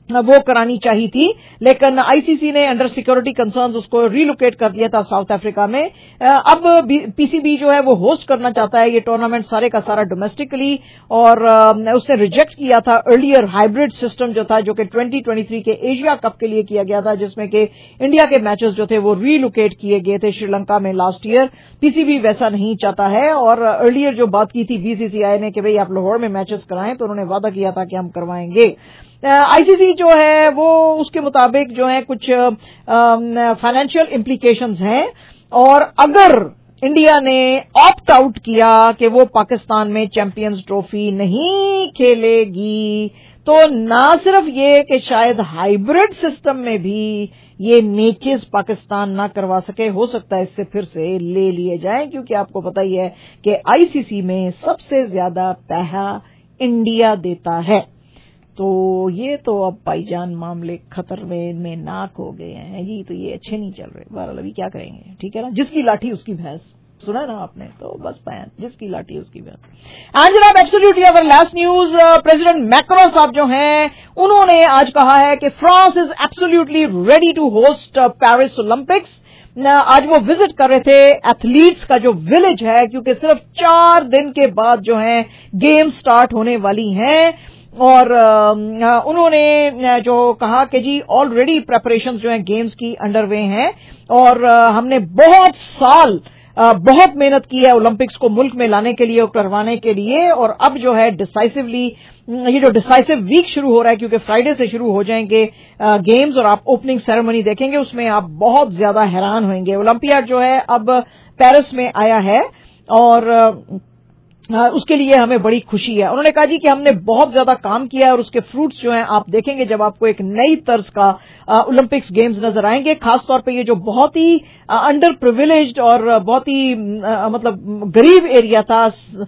वो करानी चाहिए थी, लेकिन आईसीसी ने अंडर सिक्योरिटी कंसर्न्स उसको रीलोकेट कर दिया था साउथ अफ्रीका में। अब पीसीबी जो है वो होस्ट करना चाहता है ये टूर्नामेंट सारे का सारा डोमेस्टिकली, और उसने रिजेक्ट किया था अर्लियर हाइब्रिड सिस्टम जो था, जो कि 2023 के एशिया कप के लिए किया गया था, जिसमें कि इंडिया के मैचेस जो थे वो रीलोकेट किए गए थे श्रीलंका में लास्ट ईयर। पीसीबी वैसा नहीं चाहता है, और अर्लियर जो बात की थी बीसीसीआई ने कि भाई आप लाहौर में मैचेस कराएं, तो उन्होंने वादा किया था कि हम करवाएंगे। आईसीसी जो है वो उसके मुताबिक जो है कुछ फाइनेंशियल इम्प्लीकेशंस हैं, और अगर इंडिया ने ऑप्ट आउट किया कि वो पाकिस्तान में चैंपियंस ट्रॉफी नहीं खेलेगी, तो ना सिर्फ ये कि शायद हाइब्रिड सिस्टम में भी ये मैचेस पाकिस्तान ना करवा सके, हो सकता है इससे फिर से ले लिए जाएं, क्योंकि आपको पता ही है कि आईसीसी में सबसे ज्यादा पैसा इंडिया देता है। तो ये तो अब भाईजान मामले खतर में नाक हो गए हैं जी, तो ये अच्छे नहीं चल रहे। बहरहाल अभी क्या करेंगे, ठीक है ना, जिसकी लाठी उसकी भैंस, सुना है ना आपने, तो बस पैन जिसकी लाठी उसकी भैंस। एंड जनाब absolutely our last news, president Macron साहब जो हैं उन्होंने आज कहा है कि France is absolutely ready to host Paris Olympics. आज वो विजिट कर रहे थे एथलीट्स का जो विलेज है, क्योंकि सिर्फ 4 दिन के बाद जो है गेम स्टार्ट होने वाली हैं, और उन्होंने जो कहा कि जी ऑलरेडी प्रेपरेशंस जो हैं गेम्स की अंडरवे हैं, और हमने बहुत मेहनत की है ओलंपिक्स को मुल्क में लाने के लिए और करवाने के लिए, और अब जो है डिसाइसिवली ये जो डिसाइसिव वीक शुरू हो रहा है, क्योंकि फ्राइडे से शुरू हो जाएंगे गेम्स, और आप ओपनिंग सेरेमनी देखेंगे उसमें आप बहुत ज्यादा हैरान होंगे। ओलंपियाड जो है अब पेरिस में आया है, और उसके लिए हमें बड़ी खुशी है। उन्होंने कहा जी कि हमने बहुत ज्यादा काम किया है, और उसके फ्रूट्स जो हैं आप देखेंगे जब आपको एक नई तर्ज का ओलंपिक्स गेम्स नजर आएंगे। खासतौर पे ये जो बहुत ही अंडर प्रिविलेज्ड और बहुत ही मतलब गरीब एरिया था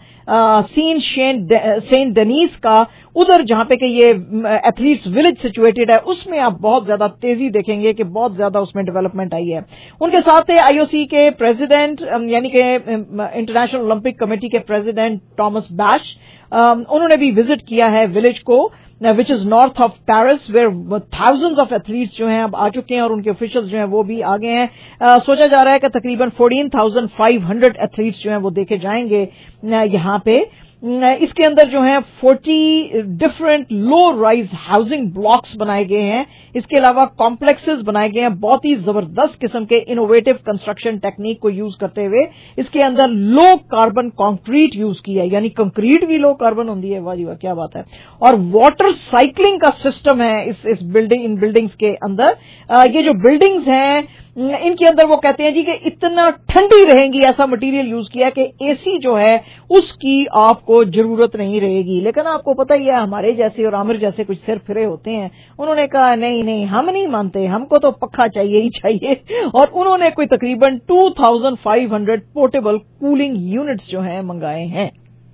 सेंट डेनीस का, उधर जहां पे कि ये एथलीट्स विलेज सिचुएटेड है, उसमें आप बहुत ज्यादा तेजी देखेंगे कि बहुत ज्यादा उसमें डेवलपमेंट आई है। उनके साथ थे आईओसी के प्रेसिडेंट यानी कि इंटरनेशनल ओलंपिक कमेटी के प्रेसिडेंट टॉमस बैश, उन्होंने भी विजिट किया है विलेज को, which is north of Paris, where thousands of athletes जो हैं अब आ चुके हैं, और उनके ऑफिशियल्स जो हैं वो भी आ गए हैं। सोचा जा रहा है कि तकरीबन 14,500 एथलीट्स जो हैं वो देखे जाएंगे यहां पे। इसके अंदर जो है 40 different low rise housing blocks बनाए गए हैं। इसके अलावा कॉम्प्लेक्सेस बनाए गए हैं बहुत ही जबरदस्त किस्म के इनोवेटिव कंस्ट्रक्शन टेक्निक को यूज करते हुए। इसके अंदर लो कार्बन कंक्रीट यूज की है, यानी कंक्रीट भी लो कार्बन होती है, वाह जी वाह क्या बात है। और वाटर साइकिलिंग का सिस्टम है इन बिल्डिंग्स के अंदर। ये जो बिल्डिंग्स हैं इनके अंदर वो कहते हैं जी कि इतना ठंडी रहेंगी, ऐसा मटेरियल यूज किया कि एसी जो है उसकी आपको जरूरत नहीं रहेगी। लेकिन आपको पता ही है हमारे जैसे और आमिर जैसे कुछ सिर फिरे होते हैं, उन्होंने कहा नहीं हम नहीं मानते, हमको तो पक्का चाहिए ही चाहिए। और उन्होंने कोई तकरीबन 2500 पोर्टेबल कूलिंग यूनिट्स जो हैं मंगाए हैं।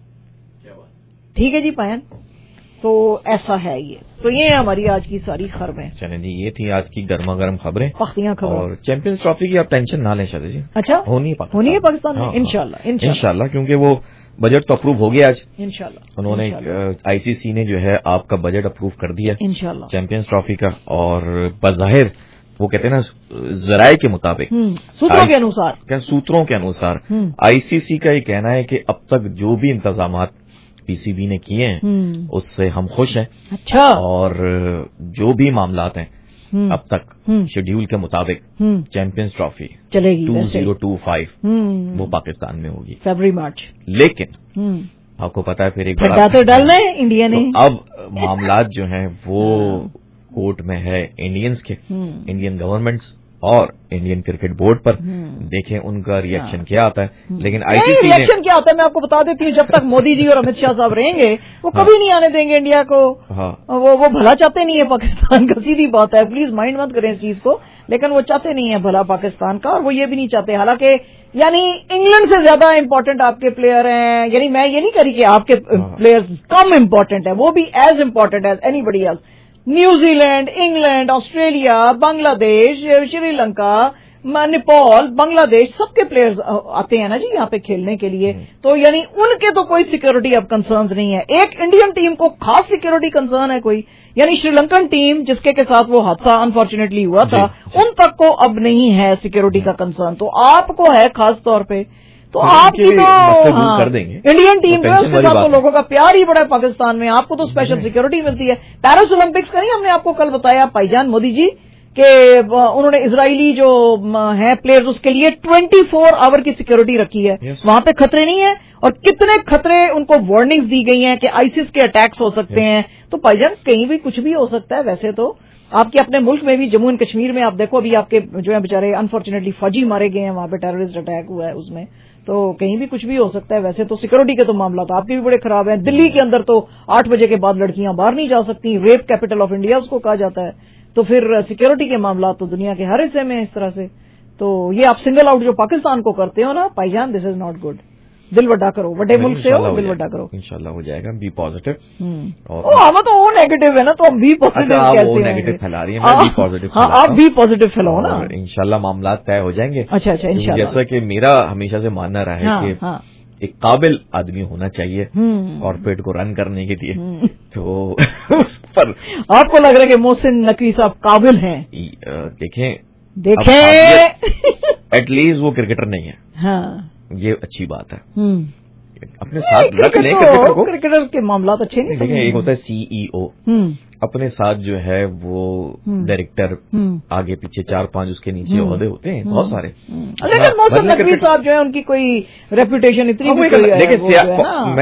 ठीक है जी पायन, तो ऐसा है ये। तो ये हमारी आज की सारी खबरें। चलें जी, ये थी आज की गर्मा गर्म खबरें, पख्तियां खबरें। और चैंपियंस ट्रॉफी की आप टेंशन ना लें शादी जी, अच्छा होनी है पाकिस्तान में इंशाल्लाह, क्योंकि वो बजट तो अप्रूव हो गया आज इंशाल्लाह। उन्होंने आईसीसी ने जो है आपका बजट अप्रूव कर दिया इंशाल्लाह चैंपियंस ट्रॉफी का। और बज़ाहिर वो कहते हैं ना जराये के मुताबिक, सूत्रों के अनुसार आईसीसी का ये कहना है कि अब तक जो भी इंतजामात पीसीबी ने किए हैं उससे हम खुश हैं। अच्छा। और जो भी मामलात हैं अब तक शेड्यूल के मुताबिक चैंपियंस ट्रॉफी चलेगी 2025 वो पाकिस्तान में होगी फरवरी मार्च। लेकिन आपको पता है फिर एक बड़ा तो डालना है इंडिया ने, तो अब मामलात जो हैं वो कोर्ट में है इंडियंस के, इंडियन गवर्नमेंट्स और इंडियन क्रिकेट बोर्ड पर। देखें उनका रिएक्शन क्या आता है। लेकिन आईसीसी रिएक्शन क्या आता है मैं आपको बता देती हूँ, जब तक मोदी जी और अमित शाह साहब रहेंगे वो कभी नहीं आने देंगे इंडिया को। वो भला चाहते नहीं है पाकिस्तान का, सीधी बात है, प्लीज माइंड मत करें इस चीज को। लेकिन वो चाहते नहीं है भला पाकिस्तान का, और वो ये भी नहीं चाहते। हालांकि यानी इंग्लैंड से ज्यादा इंपॉर्टेंट आपके प्लेयर हैं, यानी मैं ये नहीं कह रही कि आपके प्लेयर्स कम इंपॉर्टेंट है, वो भी as important as anybody else. New Zealand, England, Australia, Bangladesh, Sri Lanka, Nepal, Bangladesh, सबके प्लेयर्स आते हैं ना जी यहाँ पे खेलने के लिए, तो यानी उनके तो कोई सिक्योरिटी अब कंसर्न्स नहीं है। एक इंडियन टीम को खास सिक्योरिटी कंसर्न है कोई, यानी श्रीलंकन टीम जिसके के साथ वो हादसा अनफॉर्चुनेटली हुआ था, उन तक को अब नहीं है सिक्योरिटी का कंसर्न, तो आपको है खास तौर पे। तो आपकी तो कर देंगे इंडियन टीम पे, उसके साथ तो लोगों का प्यार ही बड़ा है पाकिस्तान में, आपको तो स्पेशल सिक्योरिटी मिलती है। पेरिस ओलंपिक्स का नहीं हमने आपको कल बताया भाईजान मोदी जी कि उन्होंने इजरायली जो है प्लेयर्स उसके लिए 24 आवर की सिक्योरिटी रखी है। वहां पे खतरे नहीं है, और कितने खतरे उनको वार्निंग्स दी गई हैं कि आईसिस के अटैक्स हो सकते हैं। तो भाईजान कहीं भी कुछ भी हो सकता है। वैसे तो आपके अपने मुल्क में भी जम्मू एंड कश्मीर में आप देखो, अभी आपके जो है बेचारे अनफॉर्चुनेटली फौजी मारे गए हैं, वहां पे टेररिस्ट अटैक हुआ है उसमें, तो कहीं भी कुछ भी हो सकता है। वैसे तो सिक्योरिटी के तो मामला तो आपके भी बड़े खराब हैं। दिल्ली के अंदर तो 8 बजे के बाद लड़कियां बाहर नहीं जा सकती, रेप कैपिटल ऑफ इंडिया उसको कहा जाता है। तो फिर सिक्योरिटी के मामला तो दुनिया के हर हिस्से में इस तरह से। तो ये आप सिंगल आउट जो पाकिस्तान को करते हो ना भाईजान, दिस इज नॉट गुड। दिल वड्डा करो, बड़े मुल्क से हो, दिल वड्डा करो। इंशाल्लाह हो जाएगा। Be positive. हम तो वो नेगेटिव है ना, तो हम बी पॉजिटिव कैसे नेगेटिव फैला रही है, मैं बी पॉजिटिव। हाँ, आप बी पॉजिटिव फैलाओ ना, इंशाल्लाह मामला तय हो जाएंगे। अच्छा, इंशाल्लाह। जैसा कि मेरा हमेशा से मानना रहा है कि एक काबिल आदमी होना चाहिए कॉर्पोरेट को रन करने के लिए, तो उस पर आपको लग रहा है कि मोहसिन नकवी साहब काबिल हैं? देखें एटलीस्ट वो क्रिकेटर नहीं है। हाँ, ये अच्छी बात है। अपने साथ रख लें क्रिकेटर को। क्रिकेटर्स के मामला अच्छे नहीं। देखिए, एक होता है सीईओ, अपने साथ जो है वो डायरेक्टर, आगे पीछे 4-5 उसके नीचे ओहदे होते हैं बहुत सारे। लेकिन मोहसिन नकवी साहब जो है उनकी कोई रेपुटेशन इतनी